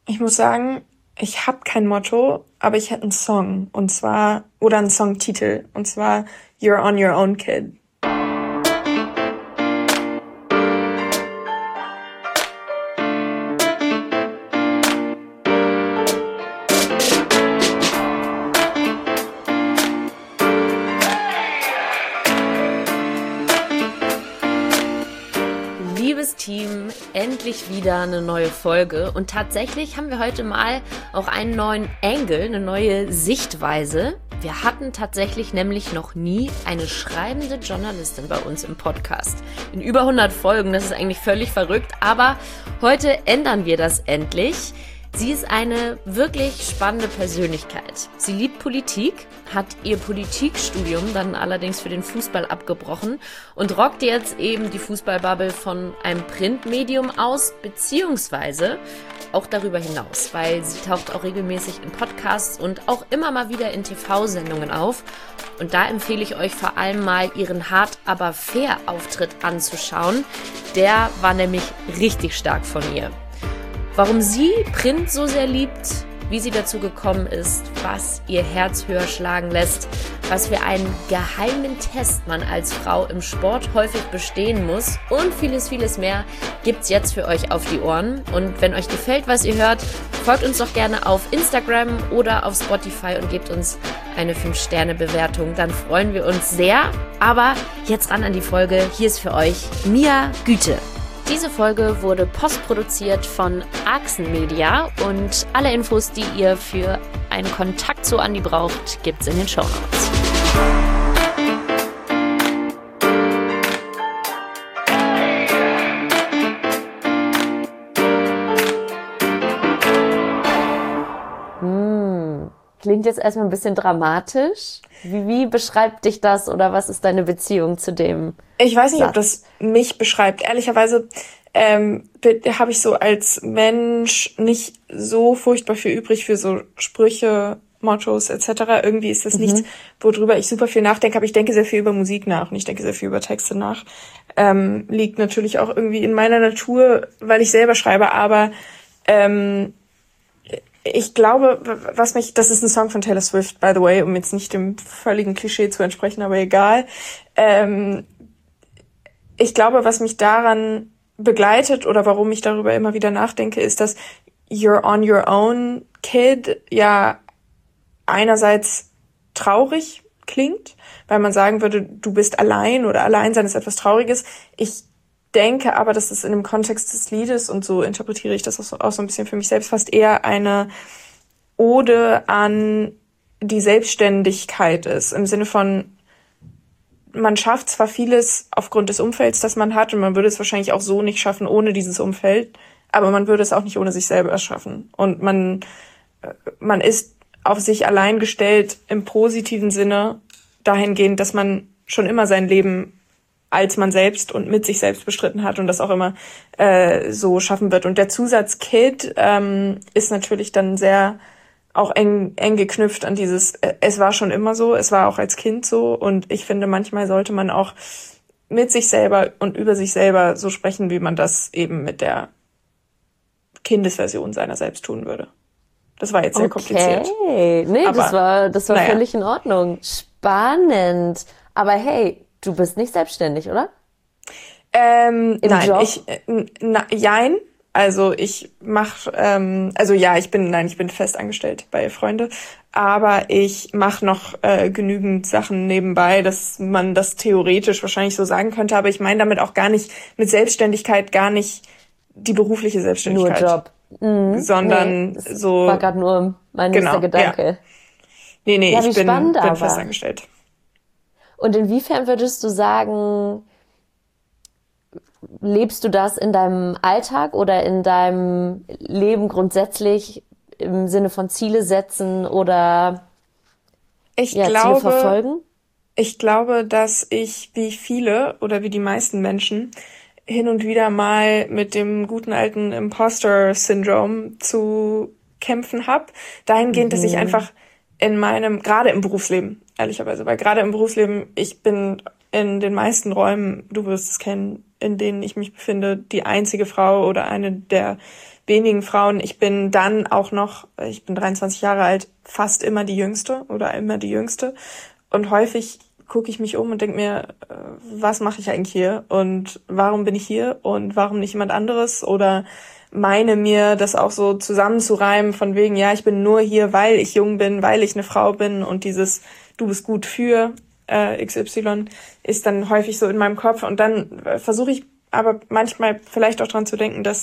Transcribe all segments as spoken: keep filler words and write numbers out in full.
Ich muss sagen, ich habe kein Motto, aber ich hätte einen Song. Und zwar, oder einen Songtitel. Und zwar You're on Your Own, Kid. Team, endlich wieder eine neue Folge und tatsächlich haben wir heute mal auch einen neuen Angle, eine neue Sichtweise. Wir hatten tatsächlich nämlich noch nie eine schreibende Journalistin bei uns im Podcast. In über hundert Folgen, das ist eigentlich völlig verrückt, aber heute ändern wir das endlich. Sie ist eine wirklich spannende Persönlichkeit. Sie liebt Politik, hat ihr Politikstudium dann allerdings für den Fußball abgebrochen und rockt jetzt eben die Fußballbubble von einem Printmedium aus, beziehungsweise auch darüber hinaus, weil sie taucht auch regelmäßig in Podcasts und auch immer mal wieder in T V-Sendungen auf. Und da empfehle ich euch vor allem mal ihren Hart aber fair Auftritt anzuschauen. Der war nämlich richtig stark von ihr. Warum sie Print so sehr liebt, wie sie dazu gekommen ist, was ihr Herz höher schlagen lässt, was für einen geheimen Test man als Frau im Sport häufig bestehen muss und vieles, vieles mehr gibt's jetzt für euch auf die Ohren. Und wenn euch gefällt, was ihr hört, folgt uns doch gerne auf Instagram oder auf Spotify und gebt uns eine fünf Sterne Bewertung. Dann freuen wir uns sehr. Aber jetzt ran an die Folge. Hier ist für euch Mia Güte. Diese Folge wurde postproduziert von Axen Media und alle Infos, die ihr für einen Kontakt zu Andi braucht, gibt's in den Shownotes. Hm, klingt jetzt erstmal ein bisschen dramatisch. Wie, wie beschreibt dich das oder was ist deine Beziehung zu dem? Ich weiß nicht, Satz? ob das mich beschreibt. Ehrlicherweise ähm, habe ich so als Mensch nicht so furchtbar viel übrig für so Sprüche, Mottos et cetera. Irgendwie ist das mhm. nichts, worüber ich super viel nachdenke, aber ich denke sehr viel über Musik nach und ich denke sehr viel über Texte nach. Ähm, liegt natürlich auch irgendwie in meiner Natur, weil ich selber schreibe, aber ähm, ich glaube, was mich, das ist ein Song von Taylor Swift, by the way, um jetzt nicht dem völligen Klischee zu entsprechen, aber egal. Ähm, ich glaube, was mich daran begleitet oder warum ich darüber immer wieder nachdenke, ist, dass You're on Your Own, Kid ja einerseits traurig klingt, weil man sagen würde, du bist allein oder Alleinsein ist etwas Trauriges. Ich denke aber, dass es in dem Kontext des Liedes, und so interpretiere ich das auch so ein bisschen für mich selbst, fast eher eine Ode an die Selbstständigkeit ist, im Sinne von, man schafft zwar vieles aufgrund des Umfelds, das man hat, und man würde es wahrscheinlich auch so nicht schaffen ohne dieses Umfeld, aber man würde es auch nicht ohne sich selber schaffen. Und man, man ist auf sich allein gestellt im positiven Sinne, dahingehend, dass man schon immer sein Leben als man selbst und mit sich selbst bestritten hat und das auch immer äh, so schaffen wird. Und der Zusatz Kid ähm, ist natürlich dann sehr auch eng eng geknüpft an dieses, äh, es war schon immer so, es war auch als Kind so, und ich finde, manchmal sollte man auch mit sich selber und über sich selber so sprechen, wie man das eben mit der Kindesversion seiner selbst tun würde. Das war jetzt sehr okay. kompliziert. Okay, nee, aber, das war das war naja. völlig in Ordnung. Spannend. Aber hey, du bist nicht selbstständig, oder? Ähm, Im nein, Job? ich, äh, na, jein. Also ich mache, ähm, also ja, ich bin, nein, ich bin fest angestellt bei Freunde, aber ich mache noch äh, genügend Sachen nebenbei, dass man das theoretisch wahrscheinlich so sagen könnte, aber ich meine damit auch gar nicht, mit Selbstständigkeit gar nicht die berufliche Selbstständigkeit. Nur Job. Mhm. Sondern nee, das so. war gerade nur mein genau, nächster Gedanke. Ja. Nee, nee, ja, ich bin, spannend, bin aber. fest angestellt. Und inwiefern würdest du sagen, lebst du das in deinem Alltag oder in deinem Leben grundsätzlich im Sinne von Ziele setzen oder ich ja, glaube, Ziele verfolgen? Ich glaube, dass ich wie viele oder wie die meisten Menschen hin und wieder mal mit dem guten alten Imposter-Syndrom zu kämpfen habe. Dahingehend, mhm. dass ich einfach in meinem, gerade im Berufsleben, ehrlicherweise, weil gerade im Berufsleben, ich bin in den meisten Räumen, du wirst es kennen, in denen ich mich befinde, die einzige Frau oder eine der wenigen Frauen. Ich bin dann auch noch, ich bin dreiundzwanzig Jahre alt, fast immer die Jüngste oder immer die Jüngste. Und häufig gucke ich mich um und denke mir, was mache ich eigentlich hier? Und warum bin ich hier? Und warum nicht jemand anderes? Oder meine mir das auch so zusammenzureimen von wegen, ja, ich bin nur hier, weil ich jung bin, weil ich eine Frau bin und dieses du bist gut für äh, X Y ist dann häufig so in meinem Kopf. Und dann äh, versuche ich aber manchmal vielleicht auch dran zu denken, dass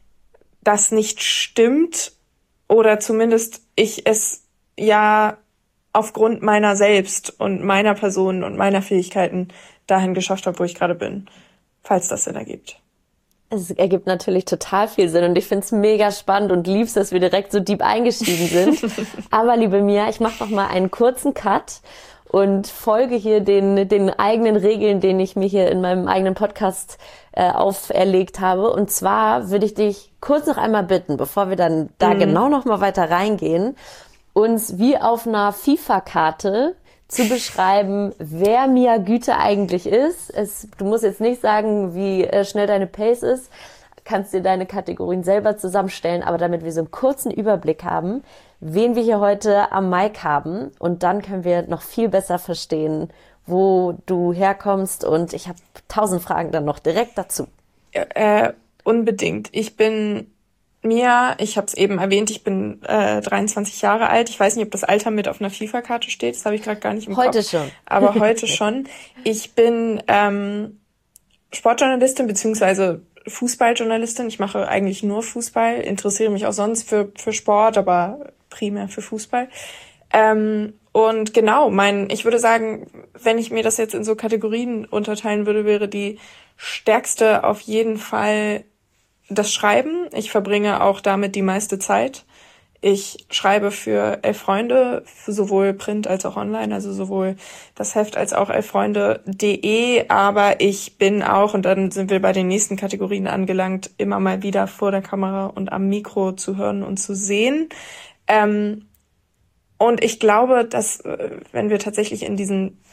das nicht stimmt oder zumindest ich es ja aufgrund meiner selbst und meiner Person und meiner Fähigkeiten dahin geschafft habe, wo ich gerade bin, falls das Sinn ergibt. Es ergibt natürlich total viel Sinn und ich finde es mega spannend und lieb's, dass wir direkt so deep eingestiegen sind. Aber liebe Mia, ich mache noch mal einen kurzen Cut und folge hier den den eigenen Regeln, den ich mir hier in meinem eigenen Podcast äh, auferlegt habe. Und zwar würde ich dich kurz noch einmal bitten, bevor wir dann da mhm. genau noch mal weiter reingehen, uns wie auf einer FIFA-Karte zu beschreiben, wer Mia Güte eigentlich ist. Es, du musst jetzt nicht sagen, wie äh, schnell deine Pace ist, kannst dir deine Kategorien selber zusammenstellen, aber damit wir so einen kurzen Überblick haben, wen wir hier heute am Mic haben und dann können wir noch viel besser verstehen, wo du herkommst und ich habe tausend Fragen dann noch direkt dazu. Äh, unbedingt. Ich bin Mia, ich habe es eben erwähnt, ich bin äh, dreiundzwanzig Jahre alt. Ich weiß nicht, ob das Alter mit auf einer FIFA-Karte steht. Das habe ich gerade gar nicht im heute Kopf. Heute schon. Aber heute schon. Ich bin ähm, Sportjournalistin beziehungsweise Fußballjournalistin. Ich mache eigentlich nur Fußball, interessiere mich auch sonst für für Sport, aber primär für Fußball. Ähm, und genau, mein, ich würde sagen, wenn ich mir das jetzt in so Kategorien unterteilen würde, wäre die stärkste auf jeden Fall das Schreiben. Ich verbringe auch damit die meiste Zeit. Ich schreibe für Elf Freunde, für sowohl Print als auch online, also sowohl das Heft als auch elffreunde punkt de, aber ich bin auch, und dann sind wir bei den nächsten Kategorien angelangt, immer mal wieder vor der Kamera und am Mikro zu hören und zu sehen. Ähm, und ich glaube, dass, wenn wir tatsächlich in diesen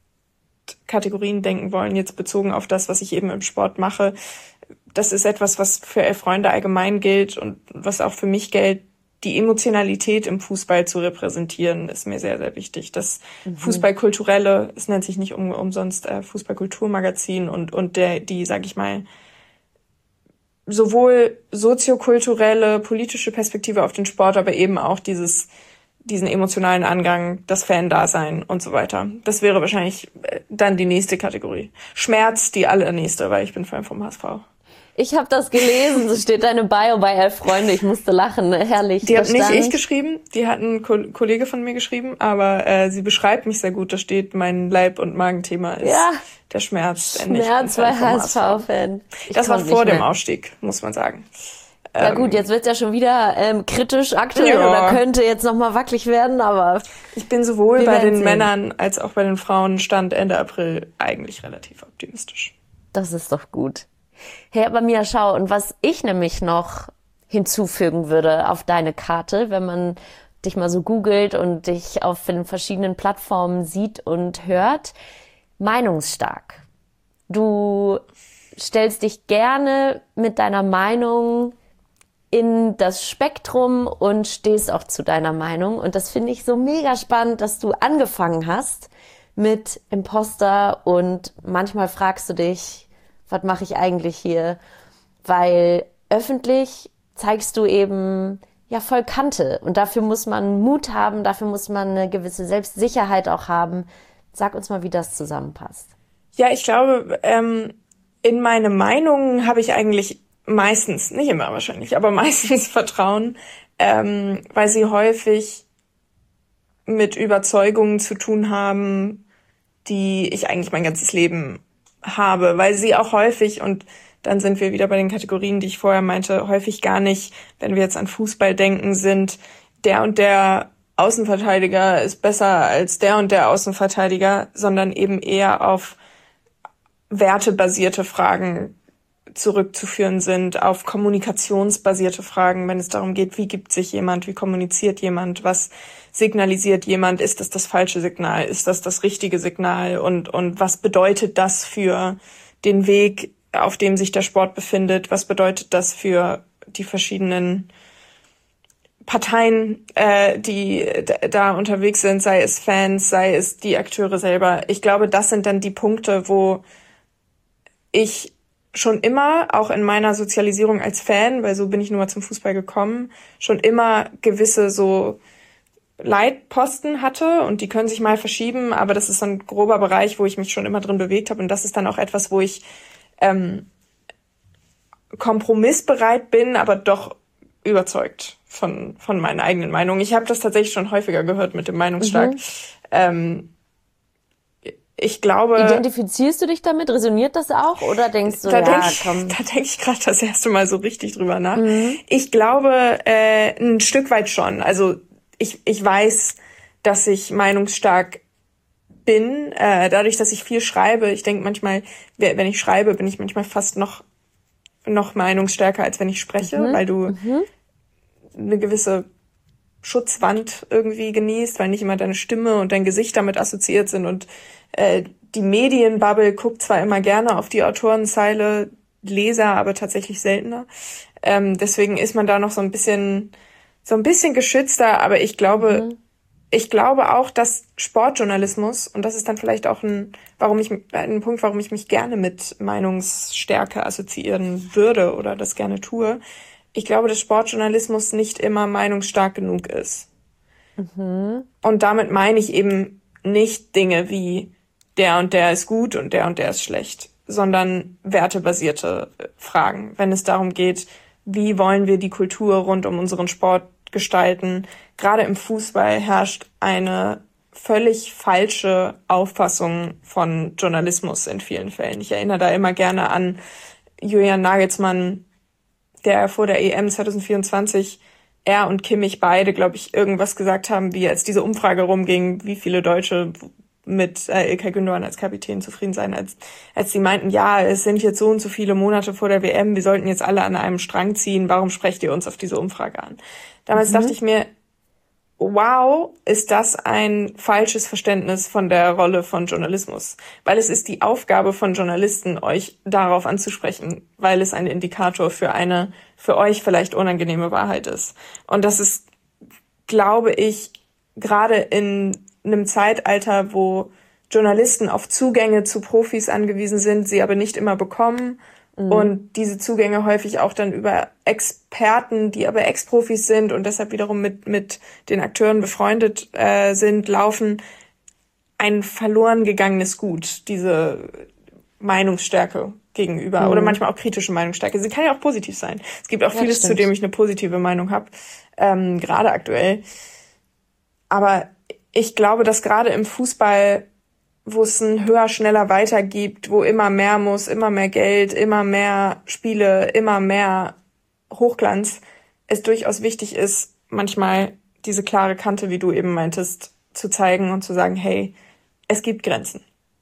Kategorien denken wollen, jetzt bezogen auf das, was ich eben im Sport mache, das ist etwas, was für Elf Freunde allgemein gilt und was auch für mich gilt. Die Emotionalität im Fußball zu repräsentieren, ist mir sehr, sehr wichtig. Das mhm. Fußballkulturelle, es nennt sich nicht um, umsonst äh, Fußballkulturmagazin und und der die, sag ich mal, sowohl soziokulturelle, politische Perspektive auf den Sport, aber eben auch dieses diesen emotionalen Angang, das Fan-Dasein und so weiter. Das wäre wahrscheinlich dann die nächste Kategorie. Schmerz, die allernächste, weil ich bin Fan vom H S V. Ich habe das gelesen, so steht deine Bio bei Elf Freunde. Ich musste lachen, herrlich. Die hat nicht ich geschrieben, die hat ein Ko- Kollege von mir geschrieben, aber äh, sie beschreibt mich sehr gut. Da steht, mein Leib- und Magenthema ist ja. der Schmerz. Schmerz bei H S V-Fan. Das war vor dem Aufstieg, muss man sagen. Ja gut, jetzt wird's ja schon wieder ähm, kritisch aktuell ja. oder könnte jetzt nochmal wackelig werden, aber ich bin sowohl bei den sehen. Männern als auch bei den Frauen Stand Ende April eigentlich relativ optimistisch. Das ist doch gut. Hey, aber Mia, schau, und was ich nämlich noch hinzufügen würde auf deine Karte, wenn man dich mal so googelt und dich auf den verschiedenen Plattformen sieht und hört, meinungsstark. Du stellst dich gerne mit deiner Meinung in das Spektrum und stehst auch zu deiner Meinung. Und das finde ich so mega spannend, dass du angefangen hast mit Imposter und manchmal fragst du dich, was mache ich eigentlich hier? Weil öffentlich zeigst du eben ja voll Kante und dafür muss man Mut haben, dafür muss man eine gewisse Selbstsicherheit auch haben. Sag uns mal, wie das zusammenpasst. Ja, ich glaube, ähm, in meine Meinung habe ich eigentlich meistens, nicht immer wahrscheinlich, aber meistens Vertrauen, ähm, weil sie häufig mit Überzeugungen zu tun haben, die ich eigentlich mein ganzes Leben habe, weil sie auch häufig, und dann sind wir wieder bei den Kategorien, die ich vorher meinte, häufig gar nicht, wenn wir jetzt an Fußball denken, sind der und der Außenverteidiger ist besser als der und der Außenverteidiger, sondern eben eher auf wertebasierte Fragen zurückzuführen sind, auf kommunikationsbasierte Fragen, wenn es darum geht, wie gibt sich jemand, wie kommuniziert jemand, was signalisiert jemand, ist das das falsche Signal, ist das das richtige Signal und und was bedeutet das für den Weg, auf dem sich der Sport befindet, was bedeutet das für die verschiedenen Parteien, äh, die d- da unterwegs sind, sei es Fans, sei es die Akteure selber. Ich glaube, das sind dann die Punkte, wo ich schon immer, auch in meiner Sozialisierung als Fan, weil so bin ich nur mal zum Fußball gekommen, schon immer gewisse so Leitposten hatte und die können sich mal verschieben, aber das ist so ein grober Bereich, wo ich mich schon immer drin bewegt habe und das ist dann auch etwas, wo ich ähm, kompromissbereit bin, aber doch überzeugt von von meinen eigenen Meinungen. Ich habe das tatsächlich schon häufiger gehört mit dem Meinungsstark. Mhm. Ähm, ich glaube... Identifizierst du dich damit? Resoniert das auch? Oder denkst du, da ja, denk ich, komm... Da denke ich gerade das erste Mal so richtig drüber nach. Mhm. Ich glaube, äh, ein Stück weit schon. Also ich ich weiß, dass ich meinungsstark bin, äh, dadurch, dass ich viel schreibe. Ich denke manchmal, wenn ich schreibe, bin ich manchmal fast noch noch meinungsstärker, als wenn ich spreche, mhm. weil du mhm. eine gewisse Schutzwand irgendwie genießt, weil nicht immer deine Stimme und dein Gesicht damit assoziiert sind und äh, die Medienbubble guckt zwar immer gerne auf die Autorenzeile, Leser aber tatsächlich seltener. Ähm, deswegen ist man da noch so ein bisschen so ein bisschen geschützter, aber ich glaube, mhm. ich glaube auch, dass Sportjournalismus, und das ist dann vielleicht auch ein, warum ich, ein Punkt, warum ich mich gerne mit Meinungsstärke assoziieren würde oder das gerne tue. Ich glaube, dass Sportjournalismus nicht immer meinungsstark genug ist. Mhm. Und damit meine ich eben nicht Dinge wie der und der ist gut und der und der ist schlecht, sondern wertebasierte Fragen. Wenn es darum geht, wie wollen wir die Kultur rund um unseren Sport gestalten. Gerade im Fußball herrscht eine völlig falsche Auffassung von Journalismus in vielen Fällen. Ich erinnere da immer gerne an Julian Nagelsmann, der vor der E M zwanzig vierundzwanzig, er und Kimmich beide, glaube ich, irgendwas gesagt haben, wie als diese Umfrage rumging, wie viele Deutsche mit äh, Ilkay Gündoğan als Kapitän zufrieden sein, als als sie meinten, ja, es sind jetzt so und so viele Monate vor der W M, wir sollten jetzt alle an einem Strang ziehen, warum sprecht ihr uns auf diese Umfrage an? Damals mhm. dachte ich mir, wow, ist das ein falsches Verständnis von der Rolle von Journalismus. Weil es ist die Aufgabe von Journalisten, euch darauf anzusprechen, weil es ein Indikator für eine, für euch vielleicht unangenehme Wahrheit ist. Und das ist, glaube ich, gerade in einem Zeitalter, wo Journalisten auf Zugänge zu Profis angewiesen sind, sie aber nicht immer bekommen mhm. und diese Zugänge häufig auch dann über Experten, die aber Ex-Profis sind und deshalb wiederum mit mit den Akteuren befreundet äh, sind, laufen, ein verloren gegangenes Gut, diese Meinungsstärke gegenüber mhm. oder manchmal auch kritische Meinungsstärke. Sie kann ja auch positiv sein. Es gibt auch ja, vieles, zu dem ich eine positive Meinung habe, ähm, gerade aktuell. Aber ich glaube, dass gerade im Fußball, wo es ein höher, schneller weiter gibt, wo immer mehr muss, immer mehr Geld, immer mehr Spiele, immer mehr Hochglanz, es durchaus wichtig ist, manchmal diese klare Kante, wie du eben meintest, zu zeigen und zu sagen, hey, es gibt Grenzen.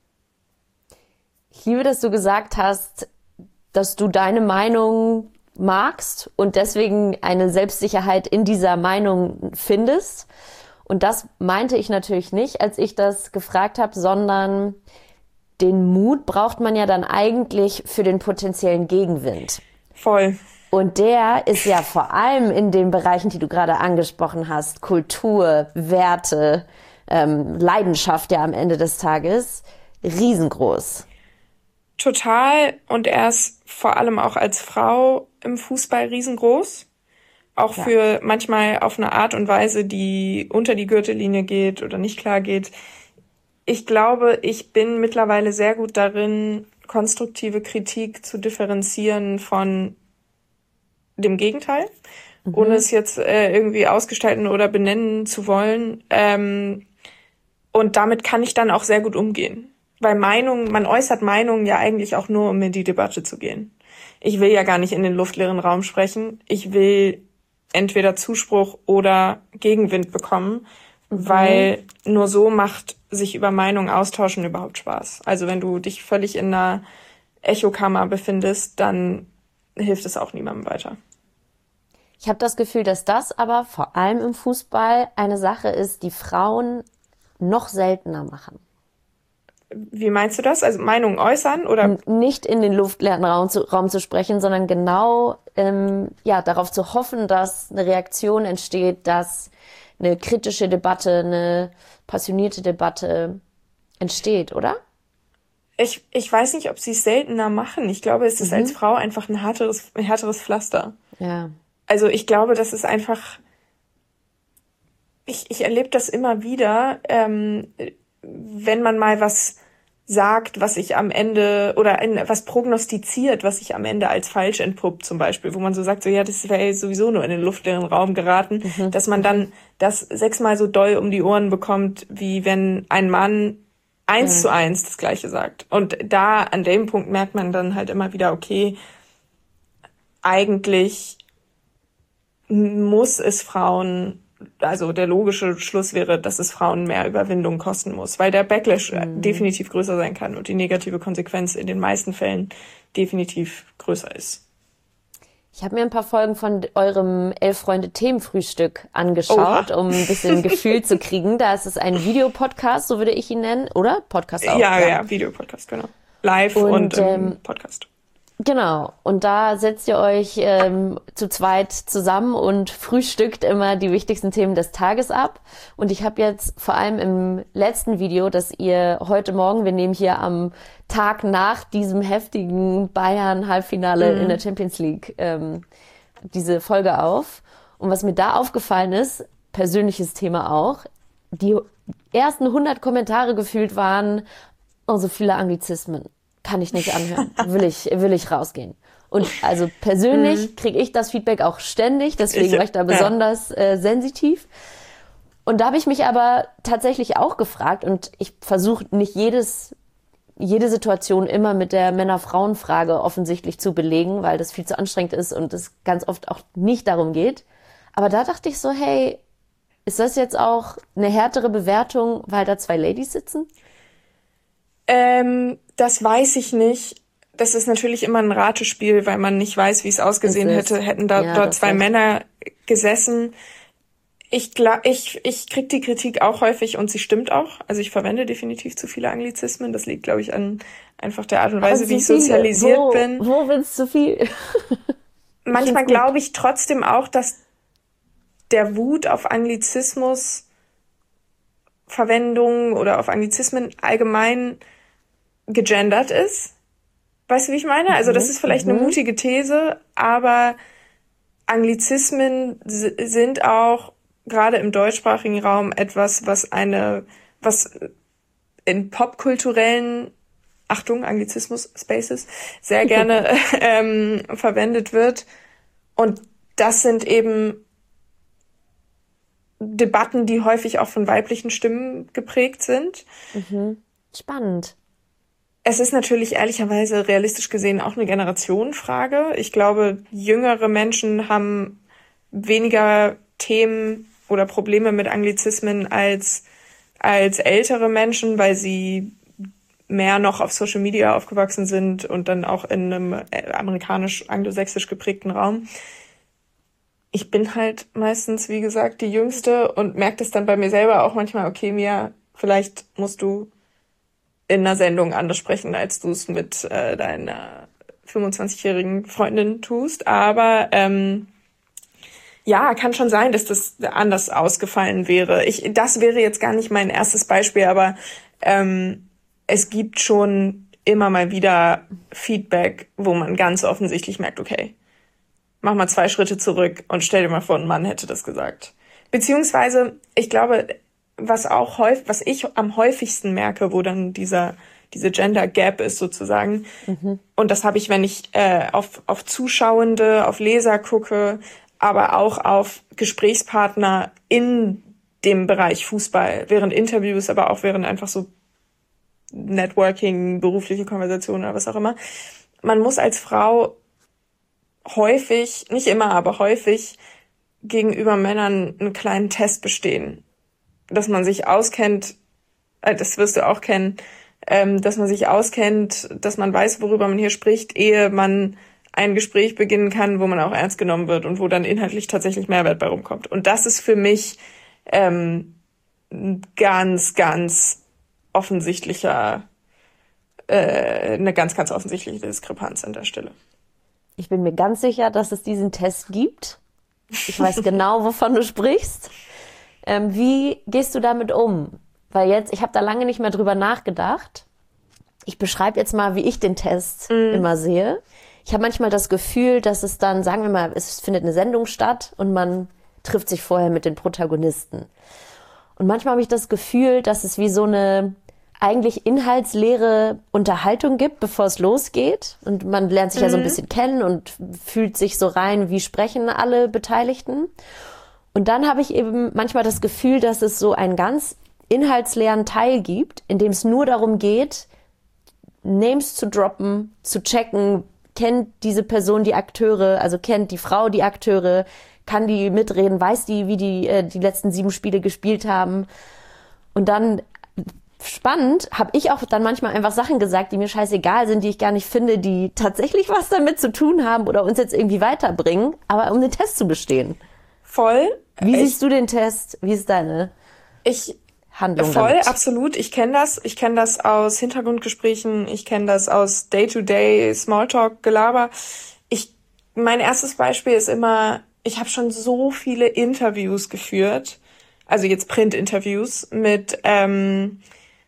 Ich liebe, dass du gesagt hast, dass du deine Meinung magst und deswegen eine Selbstsicherheit in dieser Meinung findest. Und das meinte ich natürlich nicht, als ich das gefragt habe, sondern den Mut braucht man ja dann eigentlich für den potenziellen Gegenwind. Voll. Und der ist ja vor allem in den Bereichen, die du gerade angesprochen hast, Kultur, Werte, ähm, Leidenschaft ja am Ende des Tages, riesengroß. Total. Und er ist vor allem auch als Frau im Fußball riesengroß. Auch ja. für manchmal auf eine Art und Weise, die unter die Gürtellinie geht oder nicht klar geht. Ich glaube, ich bin mittlerweile sehr gut darin, konstruktive Kritik zu differenzieren von dem Gegenteil, mhm. ohne es jetzt äh, irgendwie ausgestalten oder benennen zu wollen. Ähm, und damit kann ich dann auch sehr gut umgehen. Weil Meinung, man äußert Meinungen ja eigentlich auch nur, um in die Debatte zu gehen. Ich will ja gar nicht in den luftleeren Raum sprechen. Ich will entweder Zuspruch oder Gegenwind bekommen, mhm. weil nur so macht sich über Meinungen austauschen überhaupt Spaß. Also wenn du dich völlig in einer Echokammer befindest, dann hilft es auch niemandem weiter. Ich habe das Gefühl, dass das aber vor allem im Fußball eine Sache ist, die Frauen noch seltener machen. Wie meinst du das? Also Meinungen äußern oder? Nicht in den luftleeren Raum zu, Raum zu sprechen, sondern genau ähm, ja, darauf zu hoffen, dass eine Reaktion entsteht, dass eine kritische Debatte, eine passionierte Debatte entsteht, oder? Ich, ich weiß nicht, ob sie es seltener machen. Ich glaube, es ist mhm. als Frau einfach ein härteres, ein härteres Pflaster. Ja. Also ich glaube, das ist einfach, ich, ich erlebe das immer wieder, ähm, wenn man mal was sagt, was sich am Ende, oder ein, was prognostiziert, was sich am Ende als falsch entpuppt zum Beispiel, wo man so sagt, so ja, das wäre sowieso nur in den luftleeren Raum geraten, mhm. dass man dann das sechsmal so doll um die Ohren bekommt, wie wenn ein Mann eins ja. zu eins das Gleiche sagt. Und da, an dem Punkt merkt man dann halt immer wieder, okay, eigentlich muss es Frauen, also der logische Schluss wäre, dass es Frauen mehr Überwindung kosten muss, weil der Backlash mhm. definitiv größer sein kann und die negative Konsequenz in den meisten Fällen definitiv größer ist. Ich habe mir ein paar Folgen von eurem Elf-Freunde-Themenfrühstück angeschaut, Oha. um ein bisschen Gefühl zu kriegen. Da ist es ein Videopodcast, so würde ich ihn nennen, oder? Podcast auch. Ja, ja, ja Videopodcast, genau. Live und, und ähm, Podcast. Genau, und da setzt ihr euch ähm, zu zweit zusammen und frühstückt immer die wichtigsten Themen des Tages ab. Und ich habe jetzt vor allem im letzten Video, das ihr heute Morgen, wir nehmen hier am Tag nach diesem heftigen Bayern-Halbfinale mhm. in der Champions League ähm, diese Folge auf. Und was mir da aufgefallen ist, persönliches Thema auch, die ersten hundert Kommentare gefühlt waren, oh, so viele Anglizismen. Kann ich nicht anhören. Will ich, will ich rausgehen. Und also persönlich mhm. kriege ich das Feedback auch ständig, deswegen ich, war ich da besonders ja. äh, sensitiv. Und da habe ich mich aber tatsächlich auch gefragt, und ich versuche nicht jedes, jede Situation immer mit der Männer-Frauen-Frage offensichtlich zu belegen, weil das viel zu anstrengend ist und es ganz oft auch nicht darum geht. Aber da dachte ich so, hey, ist das jetzt auch eine härtere Bewertung, weil da zwei Ladies sitzen? Ähm, das weiß ich nicht. Das ist natürlich immer ein Ratespiel, weil man nicht weiß, wie es ausgesehen hätte. Hätten da ja, dort zwei heißt. Männer gesessen. Ich glaub, ich, ich krieg die Kritik auch häufig und sie stimmt auch. Also ich verwende definitiv zu viele Anglizismen. Das liegt, glaube ich, an einfach der Art und Weise, wie ich viele. sozialisiert wo, bin. Wo wird's zu viel? Manchmal glaube ich trotzdem auch, dass der Wut auf Anglizismus Verwendung oder auf Anglizismen allgemein gegendert ist. Weißt du, wie ich meine? Also das ist vielleicht mhm. eine mutige These, aber Anglizismen s- sind auch gerade im deutschsprachigen Raum etwas, was eine, was in popkulturellen, Achtung, Anglizismus, Spaces, sehr gerne ähm, verwendet wird. Und das sind eben Debatten, die häufig auch von weiblichen Stimmen geprägt sind. Mhm. Spannend. Es ist natürlich ehrlicherweise realistisch gesehen auch eine Generationenfrage. Ich glaube, jüngere Menschen haben weniger Themen oder Probleme mit Anglizismen als, als ältere Menschen, weil sie mehr noch auf Social Media aufgewachsen sind und dann auch in einem amerikanisch-anglosächsisch geprägten Raum. Ich bin halt meistens, wie gesagt, die Jüngste und merke das dann bei mir selber auch manchmal, okay, Mia, vielleicht musst du in einer Sendung anders sprechen, als du es mit äh, deiner fünfundzwanzigjährigen Freundin tust. Aber ähm, ja, kann schon sein, dass das anders ausgefallen wäre. Ich, das wäre jetzt gar nicht mein erstes Beispiel, aber ähm, es gibt schon immer mal wieder Feedback, wo man ganz offensichtlich merkt, okay, mach mal zwei Schritte zurück und stell dir mal vor, ein Mann hätte das gesagt. Beziehungsweise, ich glaube, was auch häufig, was ich am häufigsten merke, wo dann dieser diese Gender Gap ist sozusagen. Mhm. Und das habe ich, wenn ich äh, auf auf Zuschauende, auf Leser gucke, aber auch auf Gesprächspartner in dem Bereich Fußball, während Interviews, aber auch während einfach so Networking, berufliche Konversationen oder was auch immer. Man muss als Frau häufig, nicht immer, aber häufig gegenüber Männern einen kleinen Test bestehen. Dass man sich auskennt, äh, das wirst du auch kennen, ähm, dass man sich auskennt, dass man weiß, worüber man hier spricht, ehe man ein Gespräch beginnen kann, wo man auch ernst genommen wird und wo dann inhaltlich tatsächlich Mehrwert bei rumkommt. Und das ist für mich ähm, ein ganz, ganz offensichtlicher, äh, eine ganz, ganz offensichtliche Diskrepanz an der Stelle. Ich bin mir ganz sicher, dass es diesen Test gibt. Ich weiß genau, wovon du sprichst. Ähm, wie gehst du damit um? Weil jetzt, ich habe da lange nicht mehr drüber nachgedacht. Ich beschreibe jetzt mal, wie ich den Test mm. immer sehe. Ich habe manchmal das Gefühl, dass es dann, sagen wir mal, es findet eine Sendung statt und man trifft sich vorher mit den Protagonisten. Und manchmal habe ich das Gefühl, dass es wie so eine eigentlich inhaltsleere Unterhaltung gibt, bevor es losgeht. Und man lernt sich mhm. ja so ein bisschen kennen und fühlt sich so rein, wie sprechen alle Beteiligten. Und dann habe ich eben manchmal das Gefühl, dass es so einen ganz inhaltsleeren Teil gibt, in dem es nur darum geht, Names zu droppen, zu checken, kennt diese Person die Akteure, also kennt die Frau die Akteure, kann die mitreden, weiß die, wie die äh, die letzten sieben Spiele gespielt haben. Und dann spannend, habe ich auch dann manchmal einfach Sachen gesagt, die mir scheißegal sind, die ich gar nicht finde, die tatsächlich was damit zu tun haben oder uns jetzt irgendwie weiterbringen, aber um den Test zu bestehen. Voll. Wie ich, siehst du den Test? Wie ist deine ich, Handlung voll, damit? Absolut. Ich kenne das. Ich kenne das aus Hintergrundgesprächen. Ich kenne das aus Day-to-Day Smalltalk-Gelaber. Ich, mein erstes Beispiel ist immer, ich habe schon so viele Interviews geführt, also jetzt Print-Interviews mit ähm,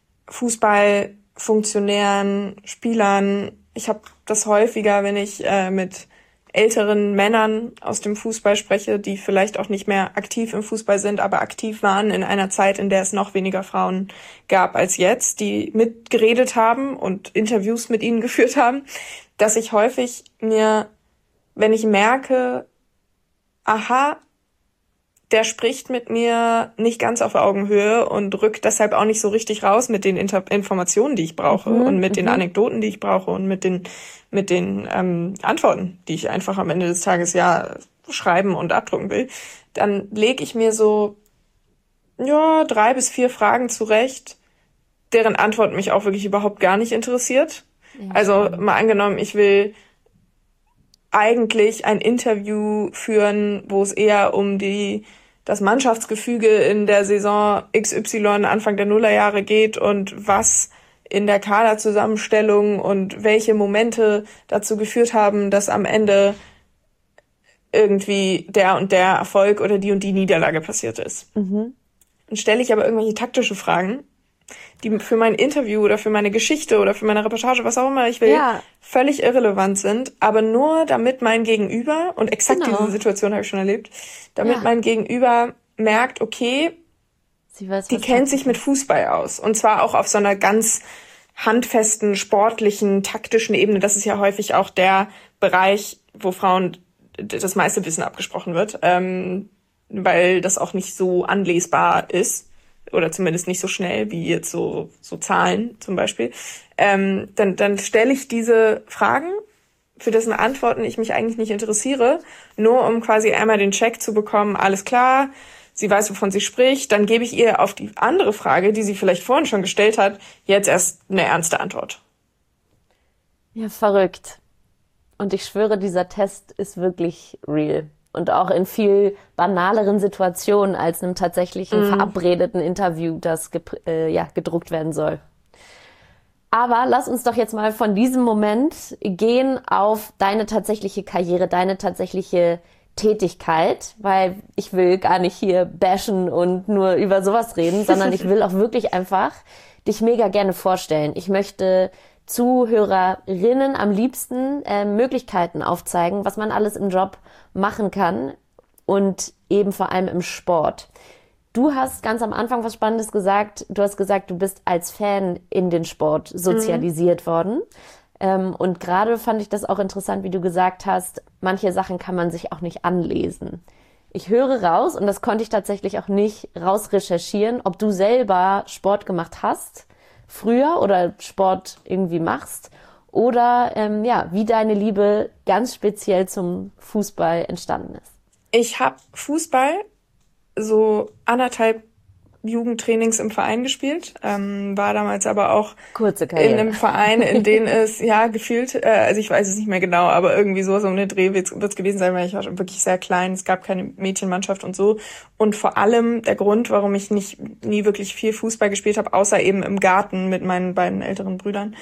Fußballfunktionären, Spielern. Ich habe das häufiger, wenn ich äh, mit älteren Männern aus dem Fußball spreche, die vielleicht auch nicht mehr aktiv im Fußball sind, aber aktiv waren in einer Zeit, in der es noch weniger Frauen gab als jetzt, die mitgeredet haben und Interviews mit ihnen geführt haben, dass ich häufig mir, wenn ich merke, aha, der spricht mit mir nicht ganz auf Augenhöhe und rückt deshalb auch nicht so richtig raus mit den Inter- Informationen, die ich brauche mhm, und mit den Anekdoten, die ich brauche und mit den mit den ähm, Antworten, die ich einfach am Ende des Tages ja schreiben und abdrucken will, dann lege ich mir so ja drei bis vier Fragen zurecht, deren Antwort mich auch wirklich überhaupt gar nicht interessiert. Ja, also mal angenommen, ich will eigentlich ein Interview führen, wo es eher um die das Mannschaftsgefüge in der Saison X Y Anfang der Nullerjahre geht und was in der Kaderzusammenstellung und welche Momente dazu geführt haben, dass am Ende irgendwie der und der Erfolg oder die und die Niederlage passiert ist. Mhm. Dann stelle ich aber irgendwelche taktische Fragen, die für mein Interview oder für meine Geschichte oder für meine Reportage, was auch immer ich will, ja. völlig irrelevant sind, aber nur damit mein Gegenüber, und exakt genau. diese Situation habe ich schon erlebt, damit ja. mein Gegenüber merkt, okay, Sie weiß, die kennt sich mit Fußball aus. Und zwar auch auf so einer ganz handfesten, sportlichen, taktischen Ebene. Das ist ja häufig auch der Bereich, wo Frauen das meiste Wissen abgesprochen wird, ähm, weil das auch nicht so anlesbar ist. Oder zumindest nicht so schnell wie jetzt so so Zahlen zum Beispiel, ähm, dann dann stelle ich diese Fragen, für dessen Antworten ich mich eigentlich nicht interessiere, nur um quasi einmal den Check zu bekommen, alles klar, sie weiß, wovon sie spricht, dann gebe ich ihr auf die andere Frage, die sie vielleicht vorhin schon gestellt hat, jetzt erst eine ernste Antwort. Ja, verrückt. Und ich schwöre, dieser Test ist wirklich real. Und auch in viel banaleren Situationen als einem tatsächlichen mm. verabredeten Interview, das gep- äh, ja, gedruckt werden soll. Aber lass uns doch jetzt mal von diesem Moment gehen auf deine tatsächliche Karriere, deine tatsächliche Tätigkeit, weil ich will gar nicht hier bashen und nur über sowas reden, sondern ich will auch wirklich einfach dich mega gerne vorstellen. Ich möchte Zuhörerinnen am liebsten äh, Möglichkeiten aufzeigen, was man alles im Job machen kann und eben vor allem im Sport. Du hast ganz am Anfang was Spannendes gesagt. Du hast gesagt, du bist als Fan in den Sport sozialisiert mhm. worden. Ähm, und gerade fand ich das auch interessant, wie du gesagt hast, manche Sachen kann man sich auch nicht anlesen. Ich höre raus, und das konnte ich tatsächlich auch nicht rausrecherchieren, ob du selber Sport gemacht hast, früher oder Sport irgendwie machst oder ähm, ja, wie deine Liebe ganz speziell zum Fußball entstanden ist. Ich habe Fußball so anderthalb Jugendtrainings im Verein gespielt, ähm, war damals aber auch Kurze Karriere. in einem Verein, in dem es, ja, gefühlt, äh, also ich weiß es nicht mehr genau, aber irgendwie so, so um den Dreh wird es gewesen sein, weil ich war schon wirklich sehr klein, es gab keine Mädchenmannschaft und so. Und vor allem der Grund, warum ich nicht nie wirklich viel Fußball gespielt habe, außer eben im Garten mit meinen beiden älteren Brüdern,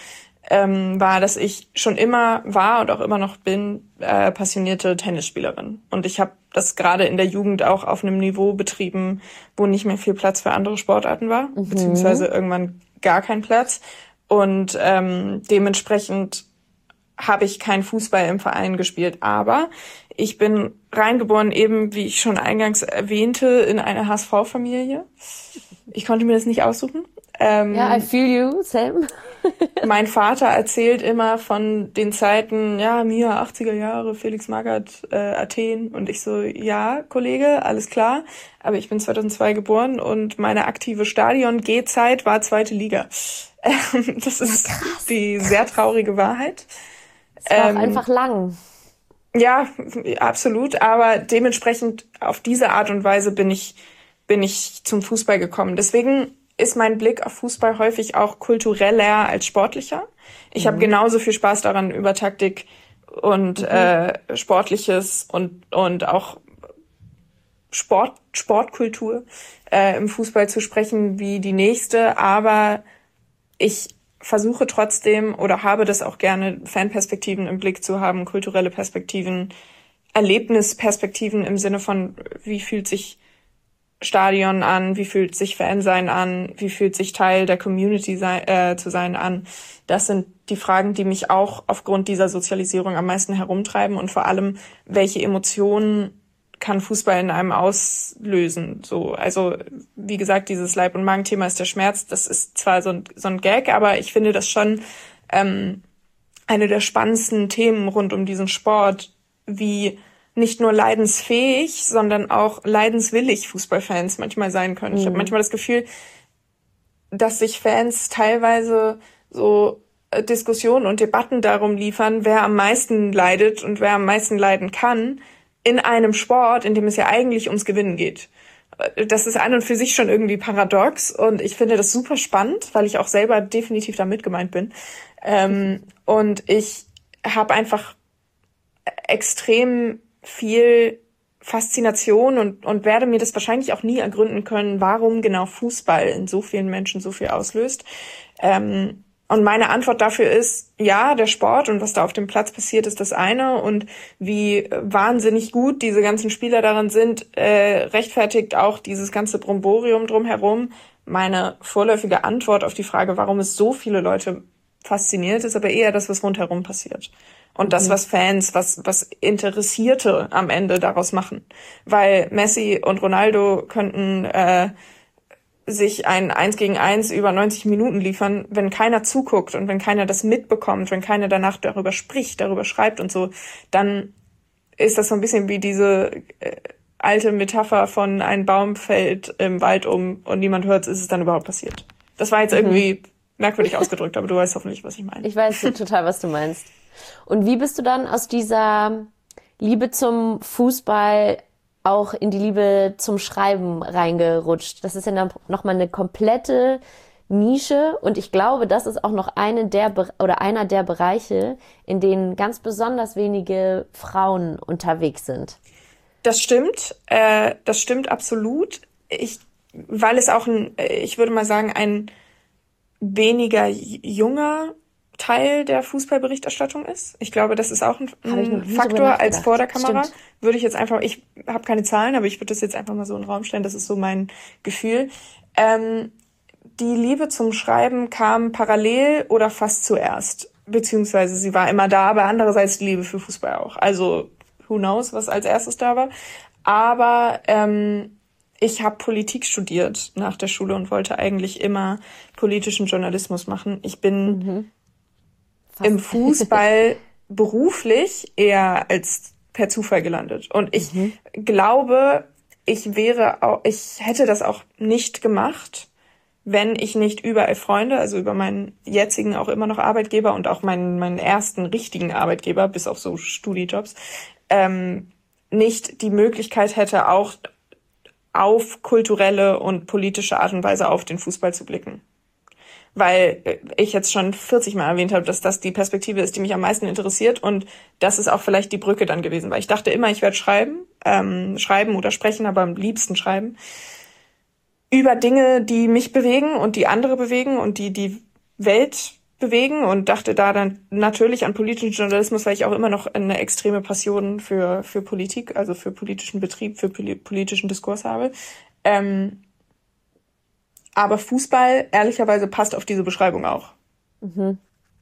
ähm, war, dass ich schon immer war und auch immer noch bin äh, passionierte Tennisspielerin. Und ich habe das gerade in der Jugend auch auf einem Niveau betrieben, wo nicht mehr viel Platz für andere Sportarten war, mhm. beziehungsweise irgendwann gar kein Platz. Und ähm, dementsprechend habe ich kein Fußball im Verein gespielt. Aber ich bin reingeboren, eben wie ich schon eingangs erwähnte, in eine H S V-Familie. Ich konnte mir das nicht aussuchen. Ähm, ja, I feel you, Sam. Mein Vater erzählt immer von den Zeiten, ja, Mia, achtziger Jahre, Felix Magath, äh, Athen. Und ich so, ja, Kollege, alles klar. Aber ich bin zweitausendzwei geboren und meine aktive Stadion-Gehzeit war zweite Liga. Ähm, das ist ja, die sehr traurige Wahrheit. Es war ähm, auch einfach lang. Ja, absolut. Aber dementsprechend auf diese Art und Weise bin ich, bin ich zum Fußball gekommen. Deswegen ist mein Blick auf Fußball häufig auch kultureller als sportlicher. Ich mhm. habe genauso viel Spaß daran, über Taktik und mhm. äh, Sportliches und und auch Sport Sportkultur äh, im Fußball zu sprechen wie die nächste. Aber ich versuche trotzdem oder habe das auch gerne, Fanperspektiven im Blick zu haben, kulturelle Perspektiven, Erlebnisperspektiven im Sinne von, wie fühlt sich Stadion an, wie fühlt sich Fansein an, wie fühlt sich Teil der Community sein, äh, zu sein an. Das sind die Fragen, die mich auch aufgrund dieser Sozialisierung am meisten herumtreiben und vor allem, welche Emotionen kann Fußball in einem auslösen. So, also wie gesagt, dieses Leib- und Magenthema ist der Schmerz. Das ist zwar so ein, so ein Gag, aber ich finde das schon ähm, eine der spannendsten Themen rund um diesen Sport, wie nicht nur leidensfähig, sondern auch leidenswillig Fußballfans manchmal sein können. Mhm. Ich habe manchmal das Gefühl, dass sich Fans teilweise so Diskussionen und Debatten darum liefern, wer am meisten leidet und wer am meisten leiden kann, in einem Sport, in dem es ja eigentlich ums Gewinnen geht. Das ist an und für sich schon irgendwie paradox und ich finde das super spannend, weil ich auch selber definitiv damit gemeint bin. Ähm, und ich habe einfach extrem viel Faszination und, und werde mir das wahrscheinlich auch nie ergründen können, warum genau Fußball in so vielen Menschen so viel auslöst. Ähm, und meine Antwort dafür ist, ja, der Sport und was da auf dem Platz passiert, ist das eine. Und wie wahnsinnig gut diese ganzen Spieler darin sind, äh, rechtfertigt auch dieses ganze Bromborium drumherum. Meine vorläufige Antwort auf die Frage, warum es so viele Leute fasziniert, ist aber eher das, was rundherum passiert. Und das, was Fans, was was Interessierte am Ende daraus machen. Weil Messi und Ronaldo könnten äh, sich ein Eins gegen Eins über neunzig Minuten liefern, wenn keiner zuguckt und wenn keiner das mitbekommt, wenn keiner danach darüber spricht, darüber schreibt und so, dann ist das so ein bisschen wie diese äh, alte Metapher von ein Baum fällt im Wald um und niemand hört, ist es dann überhaupt passiert. Das war jetzt mhm. irgendwie merkwürdig ausgedrückt, aber du weißt hoffentlich, was ich meine. Ich weiß total, was du meinst. Und wie bist du dann aus dieser Liebe zum Fußball auch in die Liebe zum Schreiben reingerutscht? Das ist ja dann nochmal eine komplette Nische und ich glaube, das ist auch noch eine der oder einer der Bereiche, in denen ganz besonders wenige Frauen unterwegs sind. Das stimmt, äh, das stimmt absolut. Ich, weil es auch ein, ich würde mal sagen, ein weniger junger Teil der Fußballberichterstattung ist. Ich glaube, das ist auch ein, ein Faktor als vor der Kamera. Stimmt. Würde ich jetzt einfach, ich habe keine Zahlen, aber ich würde das jetzt einfach mal so in den Raum stellen. Das ist so mein Gefühl. Ähm, die Liebe zum Schreiben kam parallel oder fast zuerst. Beziehungsweise sie war immer da, aber andererseits die Liebe für Fußball auch. Also who knows, was als erstes da war. Aber ähm, ich habe Politik studiert nach der Schule und wollte eigentlich immer politischen Journalismus machen. Ich bin mhm. im Fußball beruflich eher als per Zufall gelandet. Und ich mhm. glaube, ich wäre auch, ich hätte das auch nicht gemacht, wenn ich nicht über Freunde, also über meinen jetzigen auch immer noch Arbeitgeber und auch meinen, meinen ersten richtigen Arbeitgeber, bis auf so Studijobs, ähm, nicht die Möglichkeit hätte, auch auf kulturelle und politische Art und Weise auf den Fußball zu blicken. Weil ich jetzt schon vierzig Mal erwähnt habe, dass das die Perspektive ist, die mich am meisten interessiert und das ist auch vielleicht die Brücke dann gewesen, weil ich dachte immer, ich werde schreiben, ähm, schreiben oder sprechen, aber am liebsten schreiben, über Dinge, die mich bewegen und die andere bewegen und die die Welt bewegen und dachte da dann natürlich an politischen Journalismus, weil ich auch immer noch eine extreme Passion für für Politik, also für politischen Betrieb, für poli- politischen Diskurs habe. Ähm, aber Fußball, ehrlicherweise, passt auf diese Beschreibung auch. Mhm.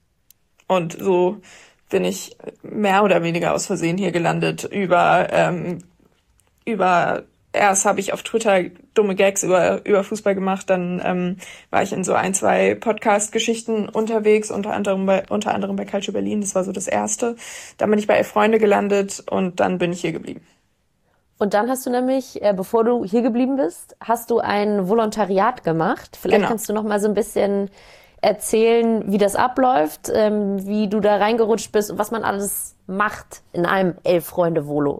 Und so bin ich mehr oder weniger aus Versehen hier gelandet über ähm, über erst habe ich auf Twitter dumme Gags über über Fußball gemacht, dann ähm, war ich in so ein, zwei Podcast-Geschichten unterwegs, unter anderem bei unter anderem bei Calcio Berlin, das war so das erste. Dann bin ich bei Elf Freunde gelandet und dann bin ich hier geblieben. Und dann hast du nämlich, äh, bevor du hier geblieben bist, hast du ein Volontariat gemacht. Vielleicht Genau. kannst du noch mal so ein bisschen erzählen, wie das abläuft, ähm, wie du da reingerutscht bist und was man alles macht in einem Elf-Freunde-Volo.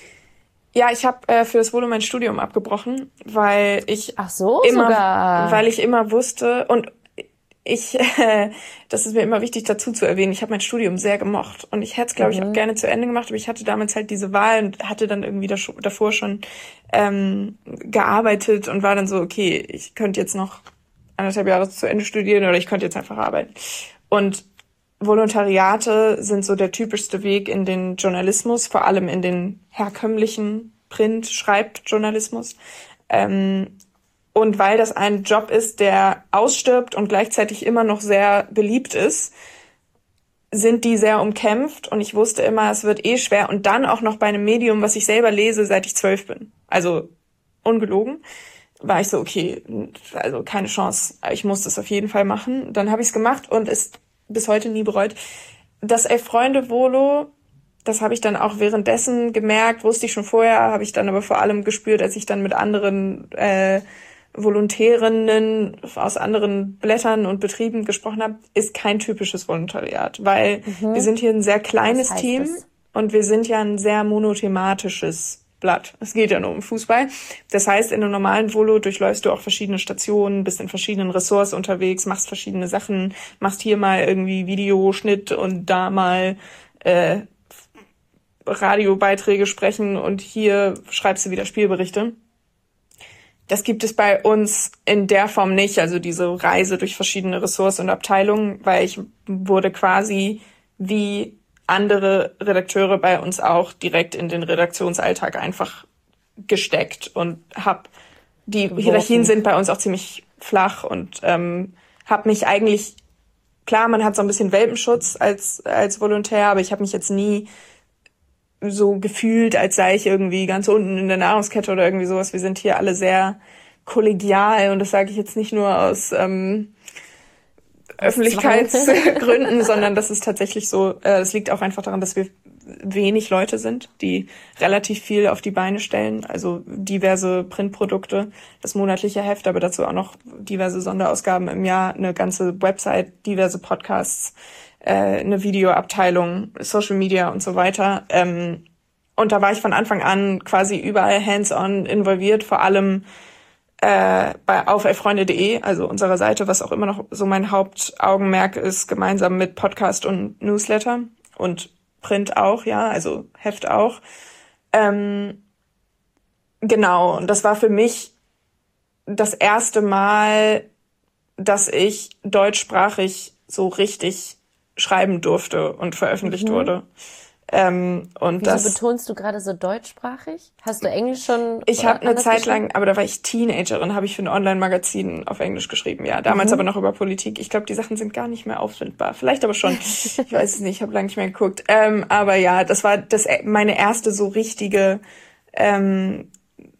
Ja, ich habe äh, für das Volo mein Studium abgebrochen, weil ich Ach so, immer, sogar. weil ich immer wusste und ich, äh, das ist mir immer wichtig dazu zu erwähnen, ich habe mein Studium sehr gemocht und ich hätte es, glaube ich, auch gerne zu Ende gemacht, aber ich hatte damals halt diese Wahl und hatte dann irgendwie das, davor schon ähm, gearbeitet und war dann so, okay, ich könnte jetzt noch anderthalb Jahre zu Ende studieren oder ich könnte jetzt einfach arbeiten. Und Volontariate sind so der typischste Weg in den Journalismus, vor allem in den herkömmlichen Print-Schreibjournalismus. Ähm, und weil das ein Job ist, der ausstirbt und gleichzeitig immer noch sehr beliebt ist, sind die sehr umkämpft und ich wusste immer, es wird eh schwer. Und dann auch noch bei einem Medium, was ich selber lese, seit ich zwölf bin. Also ungelogen. War ich so, okay, also keine Chance. Ich muss das auf jeden Fall machen. Dann habe ich es gemacht und es bis heute nie bereut. Das Elf-Freunde-Volo, das habe ich dann auch währenddessen gemerkt, wusste ich schon vorher, habe ich dann aber vor allem gespürt, als ich dann mit anderen äh, Volontärinnen aus anderen Blättern und Betrieben gesprochen habe, ist kein typisches Volontariat, weil mhm. wir sind hier ein sehr kleines Team es? und wir sind ja ein sehr monothematisches Blatt. Es geht ja nur um Fußball. Das heißt, in einem normalen Volo durchläufst du auch verschiedene Stationen, bist in verschiedenen Ressorts unterwegs, machst verschiedene Sachen, machst hier mal irgendwie Videoschnitt und da mal äh, Radiobeiträge sprechen und hier schreibst du wieder Spielberichte. Das gibt es bei uns in der Form nicht, also diese Reise durch verschiedene Ressorts und Abteilungen, weil ich wurde quasi wie andere Redakteure bei uns auch direkt in den Redaktionsalltag einfach gesteckt und hab die Geworfen. Hierarchien sind bei uns auch ziemlich flach und ähm, habe mich eigentlich, klar, man hat so ein bisschen Welpenschutz als als Volontär, aber ich habe mich jetzt nie so gefühlt, als sei ich irgendwie ganz unten in der Nahrungskette oder irgendwie sowas. Wir sind hier alle sehr kollegial und das sage ich jetzt nicht nur aus ähm, Öffentlichkeitsgründen, sondern das ist tatsächlich so, äh, es liegt auch einfach daran, dass wir wenig Leute sind, die relativ viel auf die Beine stellen, also diverse Printprodukte, das monatliche Heft, aber dazu auch noch diverse Sonderausgaben im Jahr, eine ganze Website, diverse Podcasts, äh, eine Videoabteilung, Social Media und so weiter. Ähm, und da war ich von Anfang an quasi überall hands-on involviert, vor allem äh, bei auf elffreunde punkt de, also unserer Seite, was auch immer noch so mein Hauptaugenmerk ist, gemeinsam mit Podcast und Newsletter und Print auch, ja, also Heft auch. Ähm, genau, und das war für mich das erste Mal, dass ich deutschsprachig so richtig schreiben durfte und veröffentlicht mhm. wurde. Ähm, und Wieso das, betonst du gerade so deutschsprachig? Hast du Englisch schon? Ich habe eine Zeit lang, aber da war ich Teenagerin, habe ich für ein Online-Magazin auf Englisch geschrieben, ja. Damals mhm. aber noch über Politik. Ich glaube, die Sachen sind gar nicht mehr auffindbar. Vielleicht aber schon. Ich weiß es nicht, ich habe lange nicht mehr geguckt. Ähm, aber ja, das war das meine erste so richtige ähm,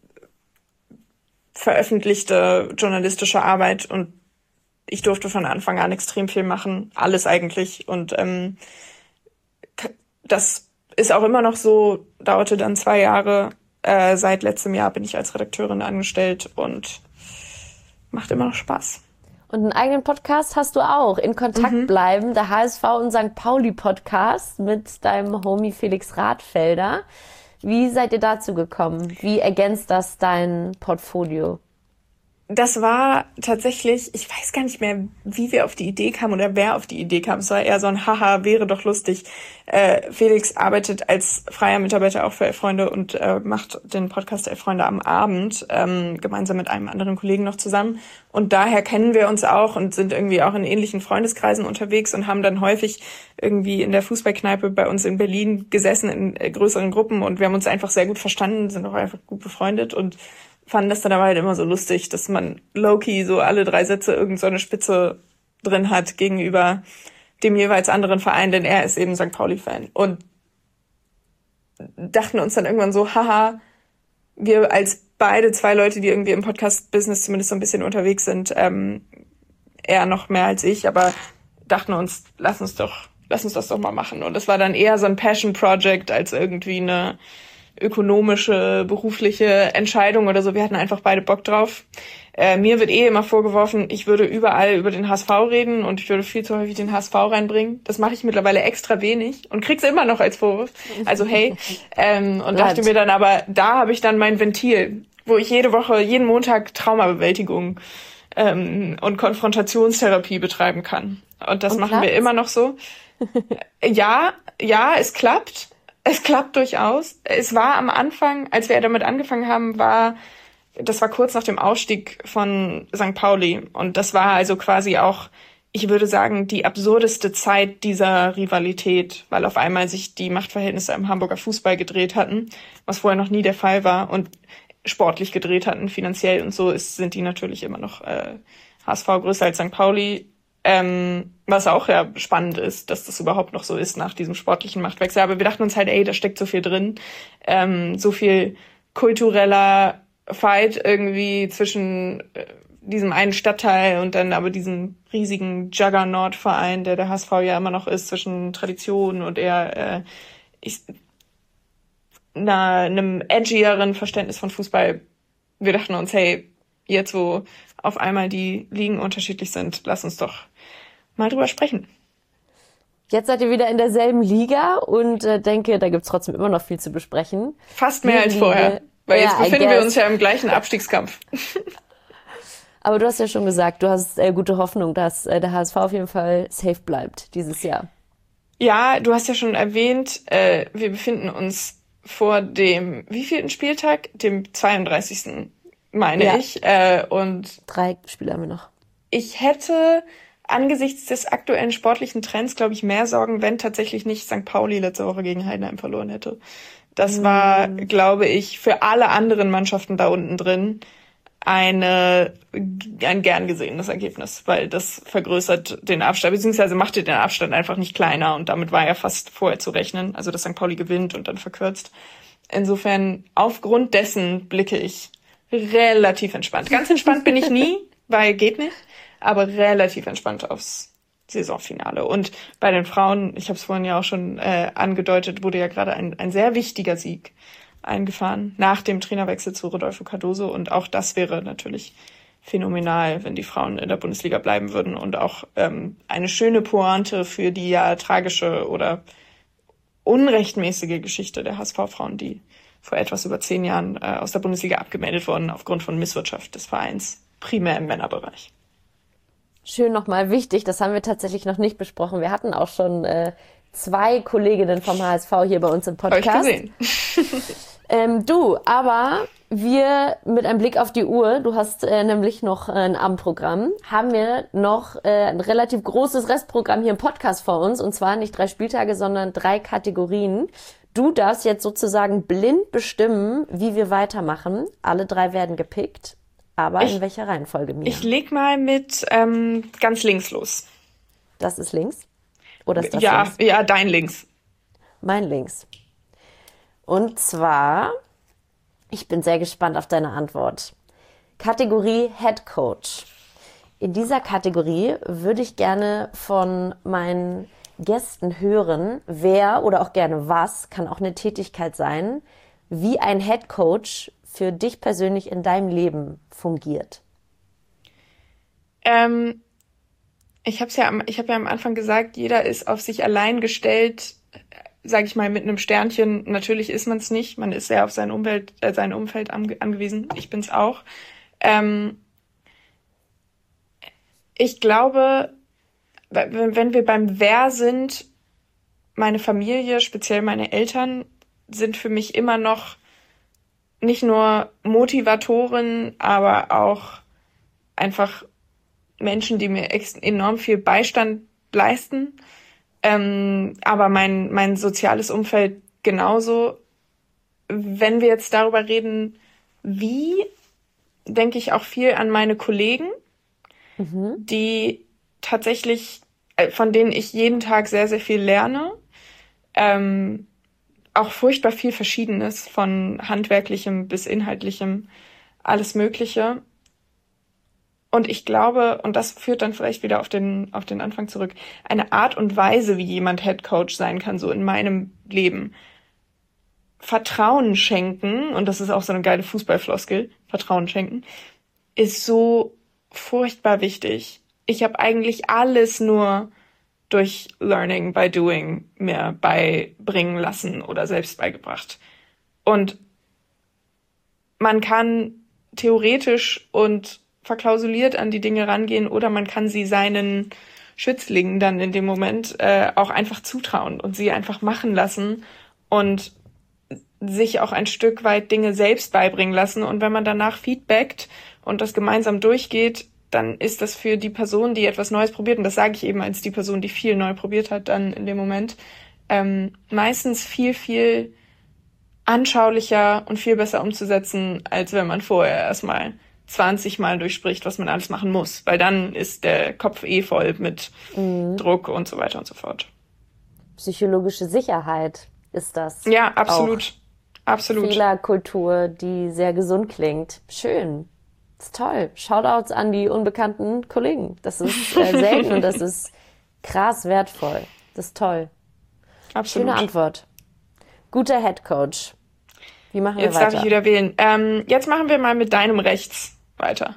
veröffentlichte journalistische Arbeit und ich durfte von Anfang an extrem viel machen, alles eigentlich und ähm, das ist auch immer noch so, dauerte dann zwei Jahre. Äh, seit letztem Jahr bin ich als Redakteurin angestellt und macht immer noch Spaß. Und einen eigenen Podcast hast du auch. In Kontakt mhm. bleiben, der H S V und Sankt Pauli Podcast mit deinem Homie Felix Rathfelder. Wie seid ihr dazu gekommen? Wie ergänzt das dein Portfolio? das war tatsächlich, ich weiß gar nicht mehr, wie wir auf die Idee kamen oder wer auf die Idee kam. Es war eher so ein Haha, wäre doch lustig. Äh, Felix arbeitet als freier Mitarbeiter auch für Elf Freunde und äh, macht den Podcast Elf Freunde am Abend, ähm, gemeinsam mit einem anderen Kollegen noch zusammen. Und daher kennen wir uns auch und sind irgendwie auch in ähnlichen Freundeskreisen unterwegs und haben dann häufig irgendwie in der Fußballkneipe bei uns in Berlin gesessen in äh, größeren Gruppen und wir haben uns einfach sehr gut verstanden, sind auch einfach gut befreundet und fanden das dann aber halt immer so lustig, dass man low-key so alle drei Sätze irgend so eine Spitze drin hat gegenüber dem jeweils anderen Verein, denn er ist eben Sankt Pauli-Fan. Und dachten uns dann irgendwann so, haha, wir als beide zwei Leute, die irgendwie im Podcast-Business zumindest so ein bisschen unterwegs sind, ähm, er noch mehr als ich, aber dachten uns, lass uns doch, lass uns das doch mal machen. Und das war dann eher so ein Passion-Project als irgendwie eine ökonomische, berufliche Entscheidung oder so. Wir hatten einfach beide Bock drauf. Äh, mir wird eh immer vorgeworfen, ich würde überall über den H S V reden und ich würde viel zu häufig den H S V reinbringen. Das mache ich mittlerweile extra wenig und krieg's immer noch als Vorwurf. Also hey, ähm, und dachte mir dann aber, da habe ich dann mein Ventil, wo ich jede Woche, jeden Montag Traumabewältigung ähm, und Konfrontationstherapie betreiben kann. Und das und machen klappt's? Wir immer noch so. ja, ja, es klappt. Es klappt durchaus. Es war am Anfang, als wir damit angefangen haben, war, das war kurz nach dem Ausstieg von Sankt Pauli. Und das war also quasi auch, ich würde sagen, die absurdeste Zeit dieser Rivalität, weil auf einmal sich die Machtverhältnisse im Hamburger Fußball gedreht hatten, was vorher noch nie der Fall war und sportlich gedreht hatten, finanziell und so ist, sind die natürlich immer noch äh, H S V größer als Sankt Pauli. Ähm, was auch ja spannend ist, dass das überhaupt noch so ist nach diesem sportlichen Machtwechsel. Aber wir dachten uns halt, ey, da steckt so viel drin. Ähm, so viel kultureller Fight irgendwie zwischen äh, diesem einen Stadtteil und dann aber diesem riesigen Juggernaut-Verein, der der H S V ja immer noch ist, zwischen Tradition und eher äh, ich, na, einem edgieren Verständnis von Fußball. Wir dachten uns, hey, jetzt wo auf einmal die Ligen unterschiedlich sind, lass uns doch mal drüber sprechen. Jetzt seid ihr wieder in derselben Liga und äh, denke, da gibt's trotzdem immer noch viel zu besprechen. Fast mehr als vorher, weil jetzt befinden wir uns ja im gleichen Abstiegskampf. Aber du hast ja schon gesagt, du hast äh, gute Hoffnung, dass äh, der H S V auf jeden Fall safe bleibt dieses Jahr. Ja, du hast ja schon erwähnt, äh, wir befinden uns vor dem wievielten Spieltag? Dem zweiunddreißigsten meine ja. ich. Äh, und drei Spiele haben wir noch. Ich hätte angesichts des aktuellen sportlichen Trends, glaube ich, mehr Sorgen, wenn tatsächlich nicht Sankt Pauli letzte Woche gegen Heidenheim verloren hätte. Das war, mm. glaube ich, für alle anderen Mannschaften da unten drin eine ein gern gesehenes Ergebnis, weil das vergrößert den Abstand, beziehungsweise macht den Abstand einfach nicht kleiner und damit war ja fast vorher zu rechnen, also dass Sankt Pauli gewinnt und dann verkürzt. Insofern, aufgrund dessen blicke ich relativ entspannt. Ganz entspannt bin ich nie, weil geht nicht, aber relativ entspannt aufs Saisonfinale. Und bei den Frauen, ich habe es vorhin ja auch schon äh, angedeutet, wurde ja gerade ein, ein sehr wichtiger Sieg eingefahren nach dem Trainerwechsel zu Rodolfo Cardoso. Und auch das wäre natürlich phänomenal, wenn die Frauen in der Bundesliga bleiben würden und auch ähm, eine schöne Pointe für die ja tragische oder unrechtmäßige Geschichte der H S V-Frauen, die vor etwas über zehn Jahren äh, aus der Bundesliga abgemeldet wurden aufgrund von Misswirtschaft des Vereins, primär im Männerbereich. Schön nochmal wichtig, das haben wir tatsächlich noch nicht besprochen. Wir hatten auch schon äh, zwei Kolleginnen vom H S V hier bei uns im Podcast. Hab ich gesehen. ähm, du, aber wir mit einem Blick auf die Uhr, du hast äh, nämlich noch äh, ein Abendprogramm, haben wir noch äh, ein relativ großes Restprogramm hier im Podcast vor uns. Und zwar nicht drei Spieltage, sondern drei Kategorien. Du darfst jetzt sozusagen blind bestimmen, wie wir weitermachen. Alle drei werden gepickt. Aber ich, in welcher Reihenfolge, Mia? Ich leg mal mit ähm, ganz links los. Das ist links? Oder ist das ja, links? Ja, dein links. Mein links. Und zwar, ich bin sehr gespannt auf deine Antwort. Kategorie Head Coach. In dieser Kategorie würde ich gerne von meinen Gästen hören, wer oder auch gerne was, kann auch eine Tätigkeit sein, wie ein Head Coach für dich persönlich in deinem Leben fungiert. Ähm, ich habe ja, am, ich habe ja am Anfang gesagt, jeder ist auf sich allein gestellt, sage ich mal mit einem Sternchen. Natürlich ist man es nicht, man ist sehr auf sein Umwelt, äh, sein Umfeld ange- angewiesen. Ich bin's auch. Ähm, ich glaube, wenn wir beim Wer sind, meine Familie, speziell meine Eltern, sind für mich immer noch nicht nur Motivatoren, aber auch einfach Menschen, die mir ex- enorm viel Beistand leisten. Ähm, aber mein, mein soziales Umfeld genauso. Wenn wir jetzt darüber reden, wie, denke ich auch viel an meine Kollegen, mhm. die tatsächlich, äh, von denen ich jeden Tag sehr, sehr viel lerne. Ähm, auch furchtbar viel Verschiedenes, von handwerklichem bis inhaltlichem, alles Mögliche. Und ich glaube, und das führt dann vielleicht wieder auf den, auf den Anfang zurück, eine Art und Weise, wie jemand Headcoach sein kann, so in meinem Leben. Vertrauen schenken, und das ist auch so eine geile Fußballfloskel, Vertrauen schenken, ist so furchtbar wichtig. Ich habe eigentlich alles nur durch Learning by Doing mir beibringen lassen oder selbst beigebracht. Und man kann theoretisch und verklausuliert an die Dinge rangehen oder man kann sie seinen Schützlingen dann in dem Moment äh, auch einfach zutrauen und sie einfach machen lassen und sich auch ein Stück weit Dinge selbst beibringen lassen. Und wenn man danach feedbackt und das gemeinsam durchgeht, dann ist das für die Person, die etwas Neues probiert, und das sage ich eben als die Person, die viel neu probiert hat, dann in dem Moment, ähm, meistens viel, viel anschaulicher und viel besser umzusetzen, als wenn man vorher erstmal zwanzig Mal durchspricht, was man alles machen muss. Weil dann ist der Kopf eh voll mit mhm. Druck und so weiter und so fort. Psychologische Sicherheit ist das. Ja, absolut. Auch absolut. Fehlerkultur, die sehr gesund klingt. Schön. Das ist toll. Shoutouts an die unbekannten Kollegen. Das ist äh, selten und das ist krass wertvoll. Das ist toll. Absolut. Schöne Antwort. Guter Headcoach. Wie machen wir jetzt weiter? Jetzt darf ich wieder wählen. Ähm, jetzt machen wir mal mit deinem Rechts weiter.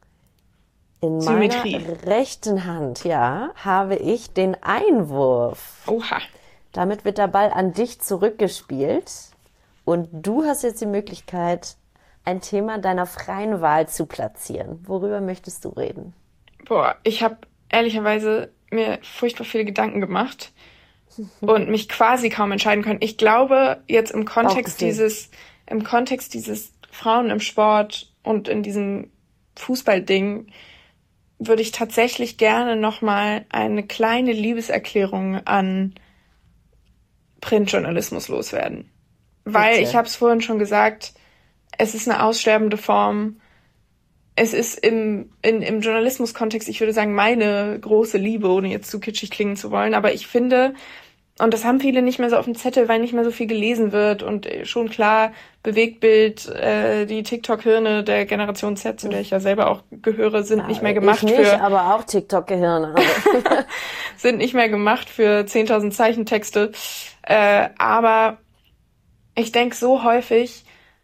In Symmetrie. Meiner rechten Hand, ja, habe ich den Einwurf. Oha. Damit wird der Ball an dich zurückgespielt und du hast jetzt die Möglichkeit, ein Thema deiner freien Wahl zu platzieren. Worüber möchtest du reden? Boah, ich habe ehrlicherweise mir furchtbar viele Gedanken gemacht und mich quasi kaum entscheiden können. Ich glaube, jetzt im Kontext dieses, im Kontext dieses Frauen im Sport und in diesem Fußballding würde ich tatsächlich gerne nochmal eine kleine Liebeserklärung an Printjournalismus loswerden. Weil, Bitte. Ich habe es vorhin schon gesagt, es ist eine aussterbende Form. Es ist im, in, im Journalismus-Kontext, ich würde sagen, meine große Liebe, ohne jetzt zu kitschig klingen zu wollen. Aber ich finde, und das haben viele nicht mehr so auf dem Zettel, weil nicht mehr so viel gelesen wird. Und schon klar, Bewegtbild, äh, die TikTok-Hirne der Generation Z, zu der ich ja selber auch gehöre, sind ja, nicht mehr gemacht ich nicht, für... aber auch TikTok-Gehirne. sind nicht mehr gemacht für zehntausend Zeichentexte. Äh, aber ich denke so häufig,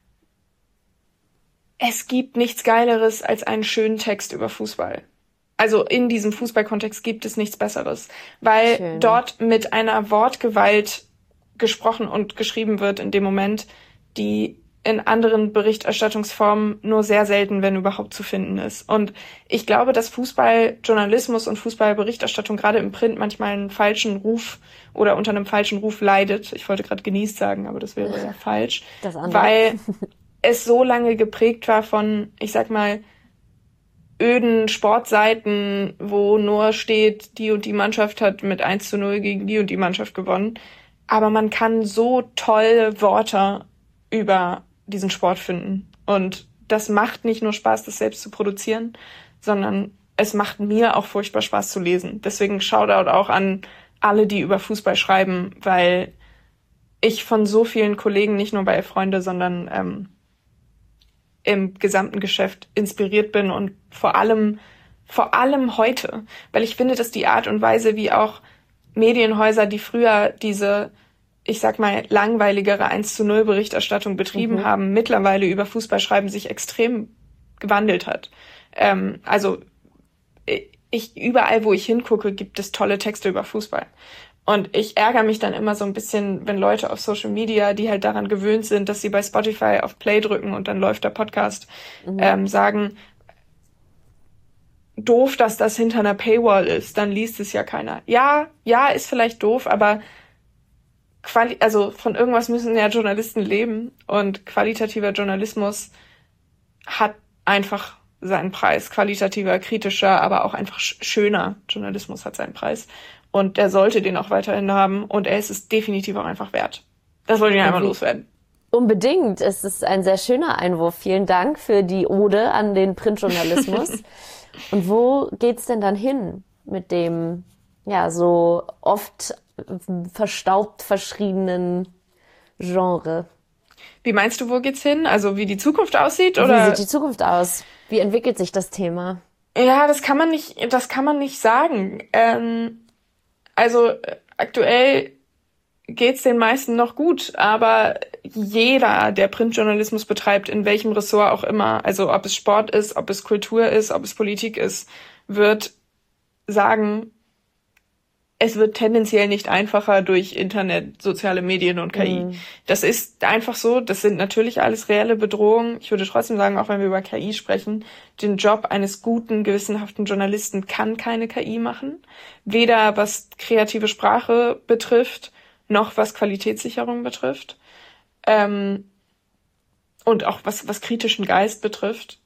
es gibt nichts Geileres als einen schönen Text über Fußball. Also in diesem Fußballkontext gibt es nichts Besseres, weil Schön. Dort mit einer Wortgewalt gesprochen und geschrieben wird in dem Moment, die in anderen Berichterstattungsformen nur sehr selten, wenn überhaupt, zu finden ist. Und ich glaube, dass Fußballjournalismus und Fußballberichterstattung gerade im Print manchmal einen falschen Ruf oder unter einem falschen Ruf leidet. Ich wollte gerade genießt sagen, aber das wäre ja falsch. Das andere. Weil es so lange geprägt war von, ich sag mal, öden Sportseiten, wo nur steht, die und die Mannschaft hat mit eins zu null gegen die und die Mannschaft gewonnen. Aber man kann so tolle Worte über diesen Sport finden. Und das macht nicht nur Spaß, das selbst zu produzieren, sondern es macht mir auch furchtbar Spaß zu lesen. Deswegen Shoutout auch an alle, die über Fußball schreiben, weil ich von so vielen Kollegen, nicht nur bei Freunde, sondern ähm, im gesamten Geschäft inspiriert bin und vor allem, vor allem heute, weil ich finde, dass die Art und Weise, wie auch Medienhäuser, die früher diese, ich sag mal, langweiligere eins zu null Berichterstattung betrieben mhm. haben, mittlerweile über Fußball schreiben, sich extrem gewandelt hat. Ähm, also ich, überall, wo ich hingucke, gibt es tolle Texte über Fußball. Und ich ärgere mich dann immer so ein bisschen, wenn Leute auf Social Media, die halt daran gewöhnt sind, dass sie bei Spotify auf Play drücken und dann läuft der Podcast, mhm. ähm, sagen, doof, dass das hinter einer Paywall ist, dann liest es ja keiner. Ja, ja, ist vielleicht doof, aber quali- also von irgendwas müssen ja Journalisten leben und qualitativer Journalismus hat einfach seinen Preis. Qualitativer, kritischer, aber auch einfach sch- schöner Journalismus hat seinen Preis. Und der sollte den auch weiterhin haben. Und er ist es definitiv auch einfach wert. Das wollte ich einmal loswerden. Unbedingt. Es ist ein sehr schöner Einwurf. Vielen Dank für die Ode an den Printjournalismus. Und wo geht's denn dann hin mit dem, ja, so oft verstaubt verschriebenen Genre? Wie meinst du, wo geht's hin? Also wie die Zukunft aussieht? Oder? Oder? Wie sieht die Zukunft aus? Wie entwickelt sich das Thema? Ja, das kann man nicht, das kann man nicht sagen. Ähm, also aktuell geht's den meisten noch gut, aber jeder, der Printjournalismus betreibt, in welchem Ressort auch immer, also ob es Sport ist, ob es Kultur ist, ob es Politik ist, wird sagen, es wird tendenziell nicht einfacher durch Internet, soziale Medien und K I. Mhm. Das ist einfach so. Das sind natürlich alles reelle Bedrohungen. Ich würde trotzdem sagen, auch wenn wir über K I sprechen, den Job eines guten, gewissenhaften Journalisten kann keine K I machen. Weder was kreative Sprache betrifft, noch was Qualitätssicherung betrifft. Ähm, und auch was, was kritischen Geist betrifft.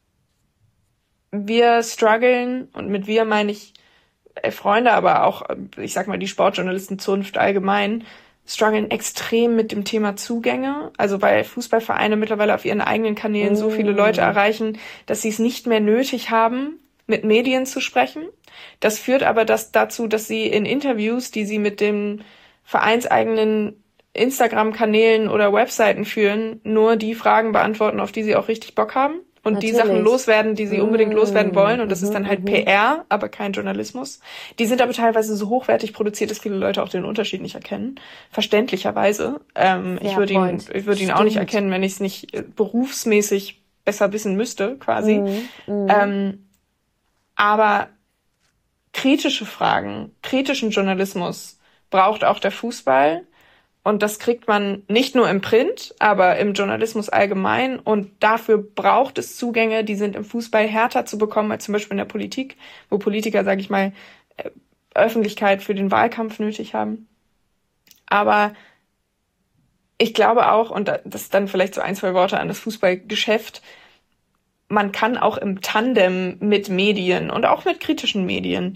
Wir strugglen, und mit wir meine ich Freunde, aber auch, ich sag mal, die Sportjournalistenzunft allgemein, strugglen extrem mit dem Thema Zugänge. Also weil Fußballvereine mittlerweile auf ihren eigenen Kanälen mm. so viele Leute erreichen, dass sie es nicht mehr nötig haben, mit Medien zu sprechen. Das führt aber das dazu, dass sie in Interviews, die sie mit den vereinseigenen Instagram-Kanälen oder Webseiten führen, nur die Fragen beantworten, auf die sie auch richtig Bock haben. Und Natürlich. Die Sachen loswerden, die sie unbedingt loswerden wollen. Und das ist dann halt P R, aber kein Journalismus. Die sind aber teilweise so hochwertig produziert, dass viele Leute auch den Unterschied nicht erkennen. Verständlicherweise. Ähm, ich würde ihn, ich würde ihn auch nicht erkennen, wenn ich es nicht berufsmäßig besser wissen müsste, quasi. Mhm. Mhm. Ähm, aber kritische Fragen, kritischen Journalismus braucht auch der Fußball. Und das kriegt man nicht nur im Print, aber im Journalismus allgemein. Und dafür braucht es Zugänge, die sind im Fußball härter zu bekommen als zum Beispiel in der Politik, wo Politiker, sage ich mal, Öffentlichkeit für den Wahlkampf nötig haben. Aber ich glaube auch, und das ist dann vielleicht so ein, zwei Worte an das Fußballgeschäft, man kann auch im Tandem mit Medien und auch mit kritischen Medien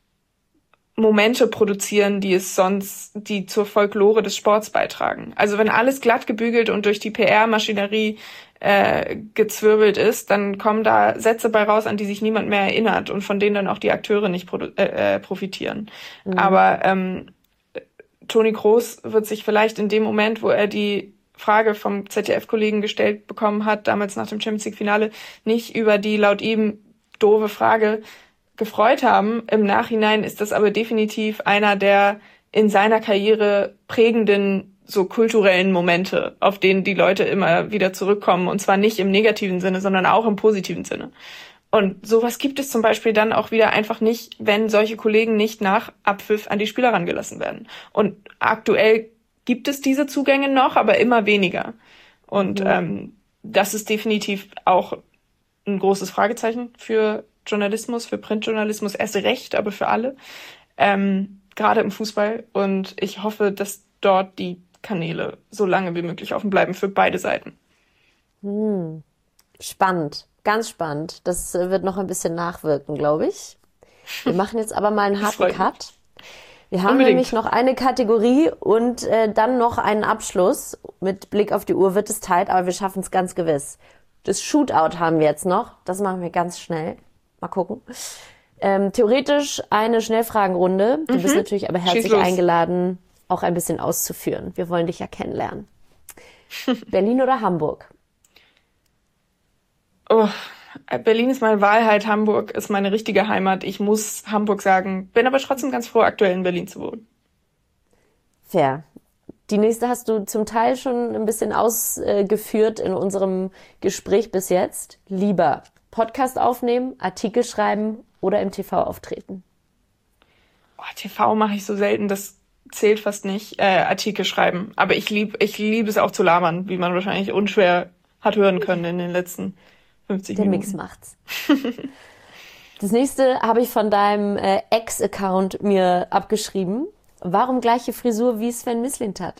Momente produzieren, die es sonst, die zur Folklore des Sports beitragen. Also wenn alles glatt gebügelt und durch die P R-Maschinerie äh, gezwirbelt ist, dann kommen da Sätze bei raus, an die sich niemand mehr erinnert und von denen dann auch die Akteure nicht produ- äh, profitieren. Mhm. Aber ähm, Toni Kroos wird sich vielleicht in dem Moment, wo er die Frage vom Z D F-Kollegen gestellt bekommen hat, damals nach dem Champions League-Finale, nicht über die laut ihm doofe Frage gefreut haben. Im Nachhinein ist das aber definitiv einer der in seiner Karriere prägenden, so kulturellen Momente, auf denen die Leute immer wieder zurückkommen. Und zwar nicht im negativen Sinne, sondern auch im positiven Sinne. Und sowas gibt es zum Beispiel dann auch wieder einfach nicht, wenn solche Kollegen nicht nach Abpfiff an die Spieler rangelassen werden. Und aktuell gibt es diese Zugänge noch, aber immer weniger. Und ja. ähm, das ist definitiv auch ein großes Fragezeichen für Journalismus, für Printjournalismus erst recht, aber für alle, ähm, gerade im Fußball. Und ich hoffe, dass dort die Kanäle so lange wie möglich offen bleiben für beide Seiten. Hm. Spannend, ganz spannend. Das wird noch ein bisschen nachwirken, glaube ich. Wir machen jetzt aber mal einen harten Cut. Wir haben Unbedingt. nämlich noch eine Kategorie und äh, dann noch einen Abschluss. Mit Blick auf die Uhr wird es tight, aber wir schaffen es ganz gewiss. Das Shootout haben wir jetzt noch. Das machen wir ganz schnell. Mal gucken. Ähm, theoretisch eine Schnellfragenrunde. Du mhm. bist natürlich aber herzlich eingeladen, auch ein bisschen auszuführen. Wir wollen dich ja kennenlernen. Berlin oder Hamburg? Oh, Berlin ist meine Wahlheit, Hamburg ist meine richtige Heimat. Ich muss Hamburg sagen, bin aber trotzdem ganz froh, aktuell in Berlin zu wohnen. Fair. Die nächste hast du zum Teil schon ein bisschen ausgeführt in unserem Gespräch bis jetzt. Lieber Podcast aufnehmen, Artikel schreiben oder im T V auftreten? Oh, T V mache ich so selten, das zählt fast nicht. Äh, Artikel schreiben. Aber ich liebe ich liebe es auch zu labern, wie man wahrscheinlich unschwer hat hören können in den letzten fünfzig Der Minuten. Der Mix macht's. Das nächste habe ich von deinem äh, Ex-Account mir abgeschrieben. Warum gleiche Frisur wie Sven Mislintat?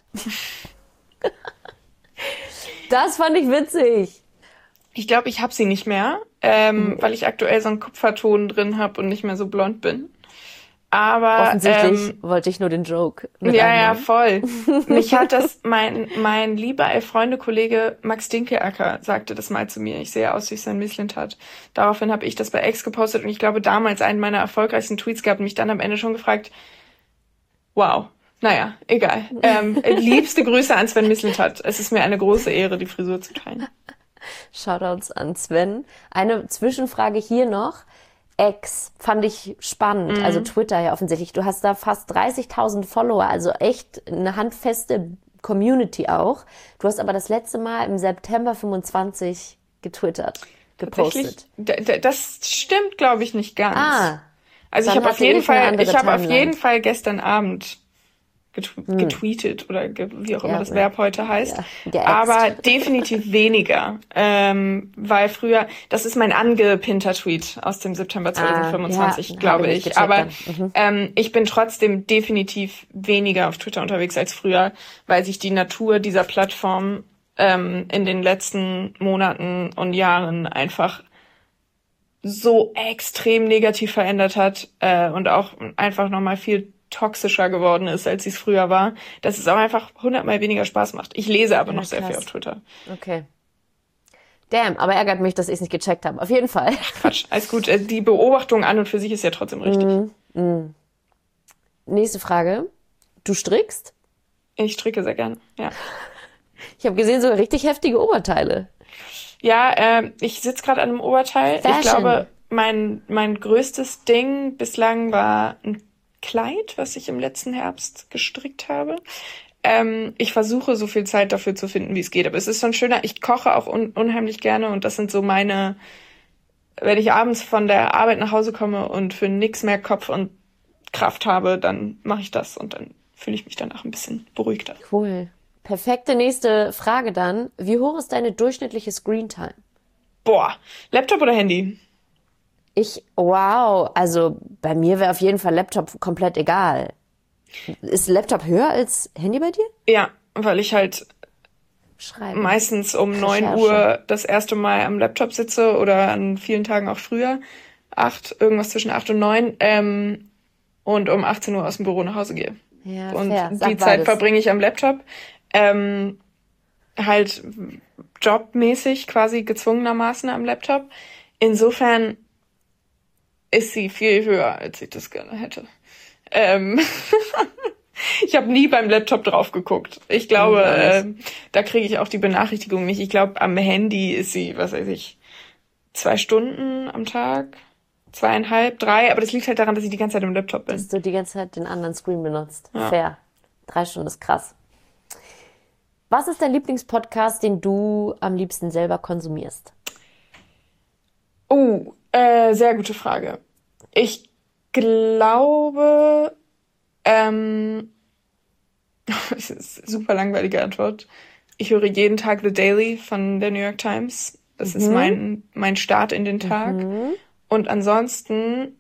Das fand ich witzig. Ich glaube, ich habe sie nicht mehr, ähm, mhm. weil ich aktuell so einen Kupferton drin habe und nicht mehr so blond bin. Aber offensichtlich ähm, wollte ich nur den Joke. Mit ja, ja, voll. Mich hat das, mein mein lieber Freunde-Kollege Max Dinkelacker sagte das mal zu mir. Ich sehe aus wie Sven Mislintat. Daraufhin habe ich das bei X gepostet und ich glaube damals einen meiner erfolgreichsten Tweets gehabt und mich dann am Ende schon gefragt, wow, naja, egal. Ähm, liebste Grüße an Sven Mislintat. Es ist mir eine große Ehre, die Frisur zu teilen. Shoutouts an Sven. Eine Zwischenfrage hier noch. X fand ich spannend, mhm. also Twitter ja offensichtlich. Du hast da fast dreißigtausend Follower, also echt eine handfeste Community auch. Du hast aber das letzte Mal im September fünfundzwanzig getwittert, gepostet. Das stimmt, glaube ich, nicht ganz. Ah, also ich habe auf jeden Fall, ich habe auf jeden Fall gestern Abend Getw- hm. getweetet oder ge- wie auch immer ja, das Verb heute heißt, ja, aber definitiv weniger, ähm, weil früher, das ist mein angepinnter Tweet aus dem September zwanzig fünfundzwanzig, ah, ja, glaube ich, ich aber mhm. ähm, ich bin trotzdem definitiv weniger auf Twitter unterwegs als früher, weil sich die Natur dieser Plattform ähm, in den letzten Monaten und Jahren einfach so extrem negativ verändert hat äh, und auch einfach nochmal viel toxischer geworden ist, als sie es früher war, dass es auch einfach hundertmal weniger Spaß macht. Ich lese aber ja, noch sehr krass. viel auf Twitter. Okay. Damn, aber ärgert mich, dass ich es nicht gecheckt habe. Auf jeden Fall. Quatsch, alles gut. Die Beobachtung an und für sich ist ja trotzdem richtig. Mm, mm. Nächste Frage. Du strickst? Ich stricke sehr gern, ja. Ich habe gesehen, sogar richtig heftige Oberteile. Ja, äh, ich sitze gerade an einem Oberteil. Fashion. Ich glaube, mein mein größtes Ding bislang war ein Kleid, was ich im letzten Herbst gestrickt habe. Ähm, ich versuche, so viel Zeit dafür zu finden, wie es geht. Aber es ist schon schöner. Ich koche auch un- unheimlich gerne und das sind so meine, wenn ich abends von der Arbeit nach Hause komme und für nix mehr Kopf und Kraft habe, dann mache ich das und dann fühle ich mich danach ein bisschen beruhigter. Cool. Perfekte nächste Frage dann. Wie hoch ist deine durchschnittliche Screentime? Boah, Laptop oder Handy? Ich, wow, also bei mir wäre auf jeden Fall Laptop komplett egal. Ist Laptop höher als Handy bei dir? Ja, weil ich halt Schreiben. meistens um neun Uhr das erste Mal am Laptop sitze oder an vielen Tagen auch früher. Acht, irgendwas zwischen acht und neun ähm, und um achtzehn Uhr aus dem Büro nach Hause gehe. Ja, und fair. die Sag Zeit beides. verbringe ich am Laptop. Ähm, halt jobmäßig quasi gezwungenermaßen am Laptop. Insofern ist sie viel höher, als ich das gerne hätte. Ähm ich habe nie beim Laptop drauf geguckt. Ich glaube, äh, da kriege ich auch die Benachrichtigung nicht. Ich glaube, am Handy ist sie, was weiß ich, zwei Stunden am Tag, zweieinhalb, drei. Aber das liegt halt daran, dass ich die ganze Zeit im Laptop bin. Dass du die ganze Zeit den anderen Screen benutzt. Ja. Fair. Drei Stunden ist krass. Was ist dein Lieblingspodcast, den du am liebsten selber konsumierst? Oh, äh, sehr gute Frage. Ich glaube, ähm, das ist eine super langweilige Antwort. Ich höre jeden Tag The Daily von der New York Times. Das mhm. ist mein, mein Start in den Tag. Mhm. Und ansonsten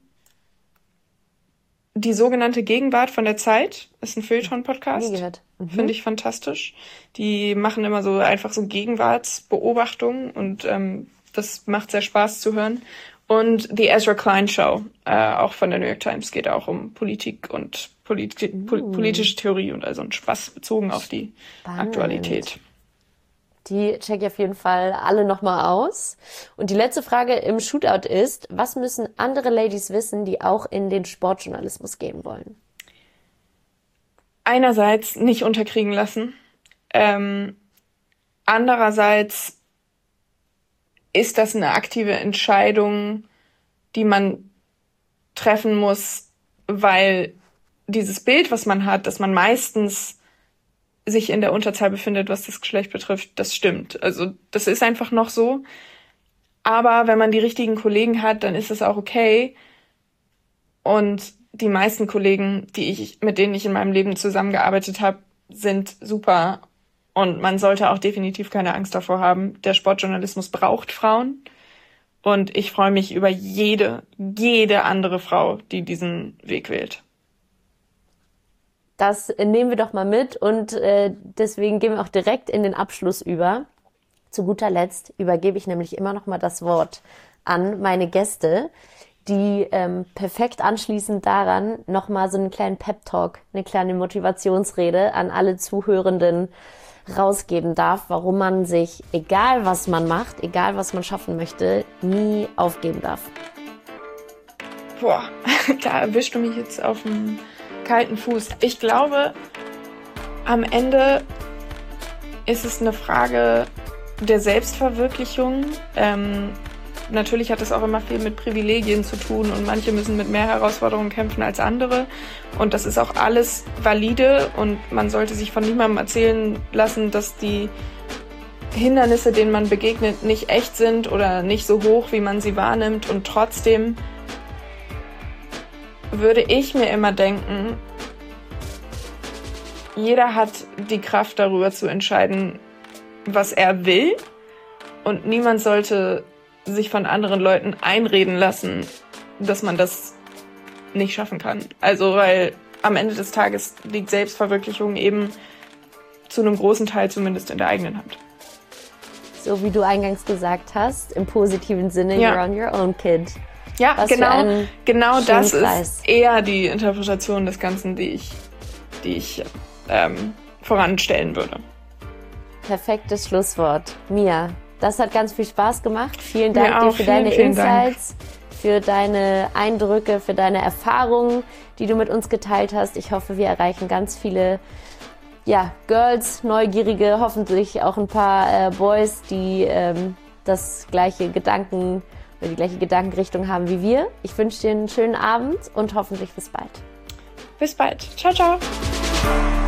die sogenannte Gegenwart von der Zeit ist ein Feuilleton-Podcast. Nie gehört. Mhm. Finde ich fantastisch. Die machen immer so einfach so Gegenwartsbeobachtungen und ähm, das macht sehr Spaß zu hören. Und die Ezra Klein Show, äh, auch von der New York Times, geht auch um Politik und Polit- uh. pol- politische Theorie und also ein Spaß bezogen auf die Spannend. Aktualität. Die check ich auf jeden Fall alle nochmal aus. Und die letzte Frage im Shootout ist, was müssen andere Ladies wissen, die auch in den Sportjournalismus gehen wollen? Einerseits nicht unterkriegen lassen. Ähm, andererseits ist das eine aktive Entscheidung, die man treffen muss, weil dieses Bild, was man hat, dass man meistens sich in der Unterzahl befindet, was das Geschlecht betrifft, das stimmt. Also das ist einfach noch so. Aber wenn man die richtigen Kollegen hat, dann ist es auch okay. Und die meisten Kollegen, die ich, mit denen ich in meinem Leben zusammengearbeitet habe, sind super. Und man sollte auch definitiv keine Angst davor haben. Der Sportjournalismus braucht Frauen. Und ich freue mich über jede, jede andere Frau, die diesen Weg wählt. Das nehmen wir doch mal mit und äh, deswegen gehen wir auch direkt in den Abschluss über. Zu guter Letzt übergebe ich nämlich immer noch mal das Wort an meine Gäste, die ähm, perfekt anschließend daran noch mal so einen kleinen Pep-Talk, eine kleine Motivationsrede an alle Zuhörenden rausgeben darf, warum man sich, egal was man macht, egal was man schaffen möchte, nie aufgeben darf. Boah, da erwischst du mich jetzt auf dem kalten Fuß. Ich glaube, am Ende ist es eine Frage der Selbstverwirklichung. Ähm, natürlich hat es auch immer viel mit Privilegien zu tun und manche müssen mit mehr Herausforderungen kämpfen als andere. Und das ist auch alles valide und man sollte sich von niemandem erzählen lassen, dass die Hindernisse, denen man begegnet, nicht echt sind oder nicht so hoch, wie man sie wahrnimmt. Und trotzdem würde ich mir immer denken, jeder hat die Kraft darüber zu entscheiden, was er will und niemand sollte sich von anderen Leuten einreden lassen, dass man das nicht schaffen kann. Also, weil am Ende des Tages liegt Selbstverwirklichung eben zu einem großen Teil zumindest in der eigenen Hand. So wie du eingangs gesagt hast, im positiven Sinne, ja. You're on your own, kid. Ja, Was genau, genau das Kreis. Ist eher die Interpretation des Ganzen, die ich, die ich ähm, voranstellen würde. Perfektes Schlusswort. Mia, das hat ganz viel Spaß gemacht. Vielen Dank Mir dir auch. für Vielen, deine vielen Insights, Dank. Für deine Eindrücke, für deine Erfahrungen, die du mit uns geteilt hast. Ich hoffe, wir erreichen ganz viele ja, Girls, Neugierige, hoffentlich auch ein paar äh, Boys, die ähm, das gleiche Gedanken oder die gleiche Gedankenrichtung haben wie wir. Ich wünsche dir einen schönen Abend und hoffentlich bis bald. Bis bald. Ciao, ciao.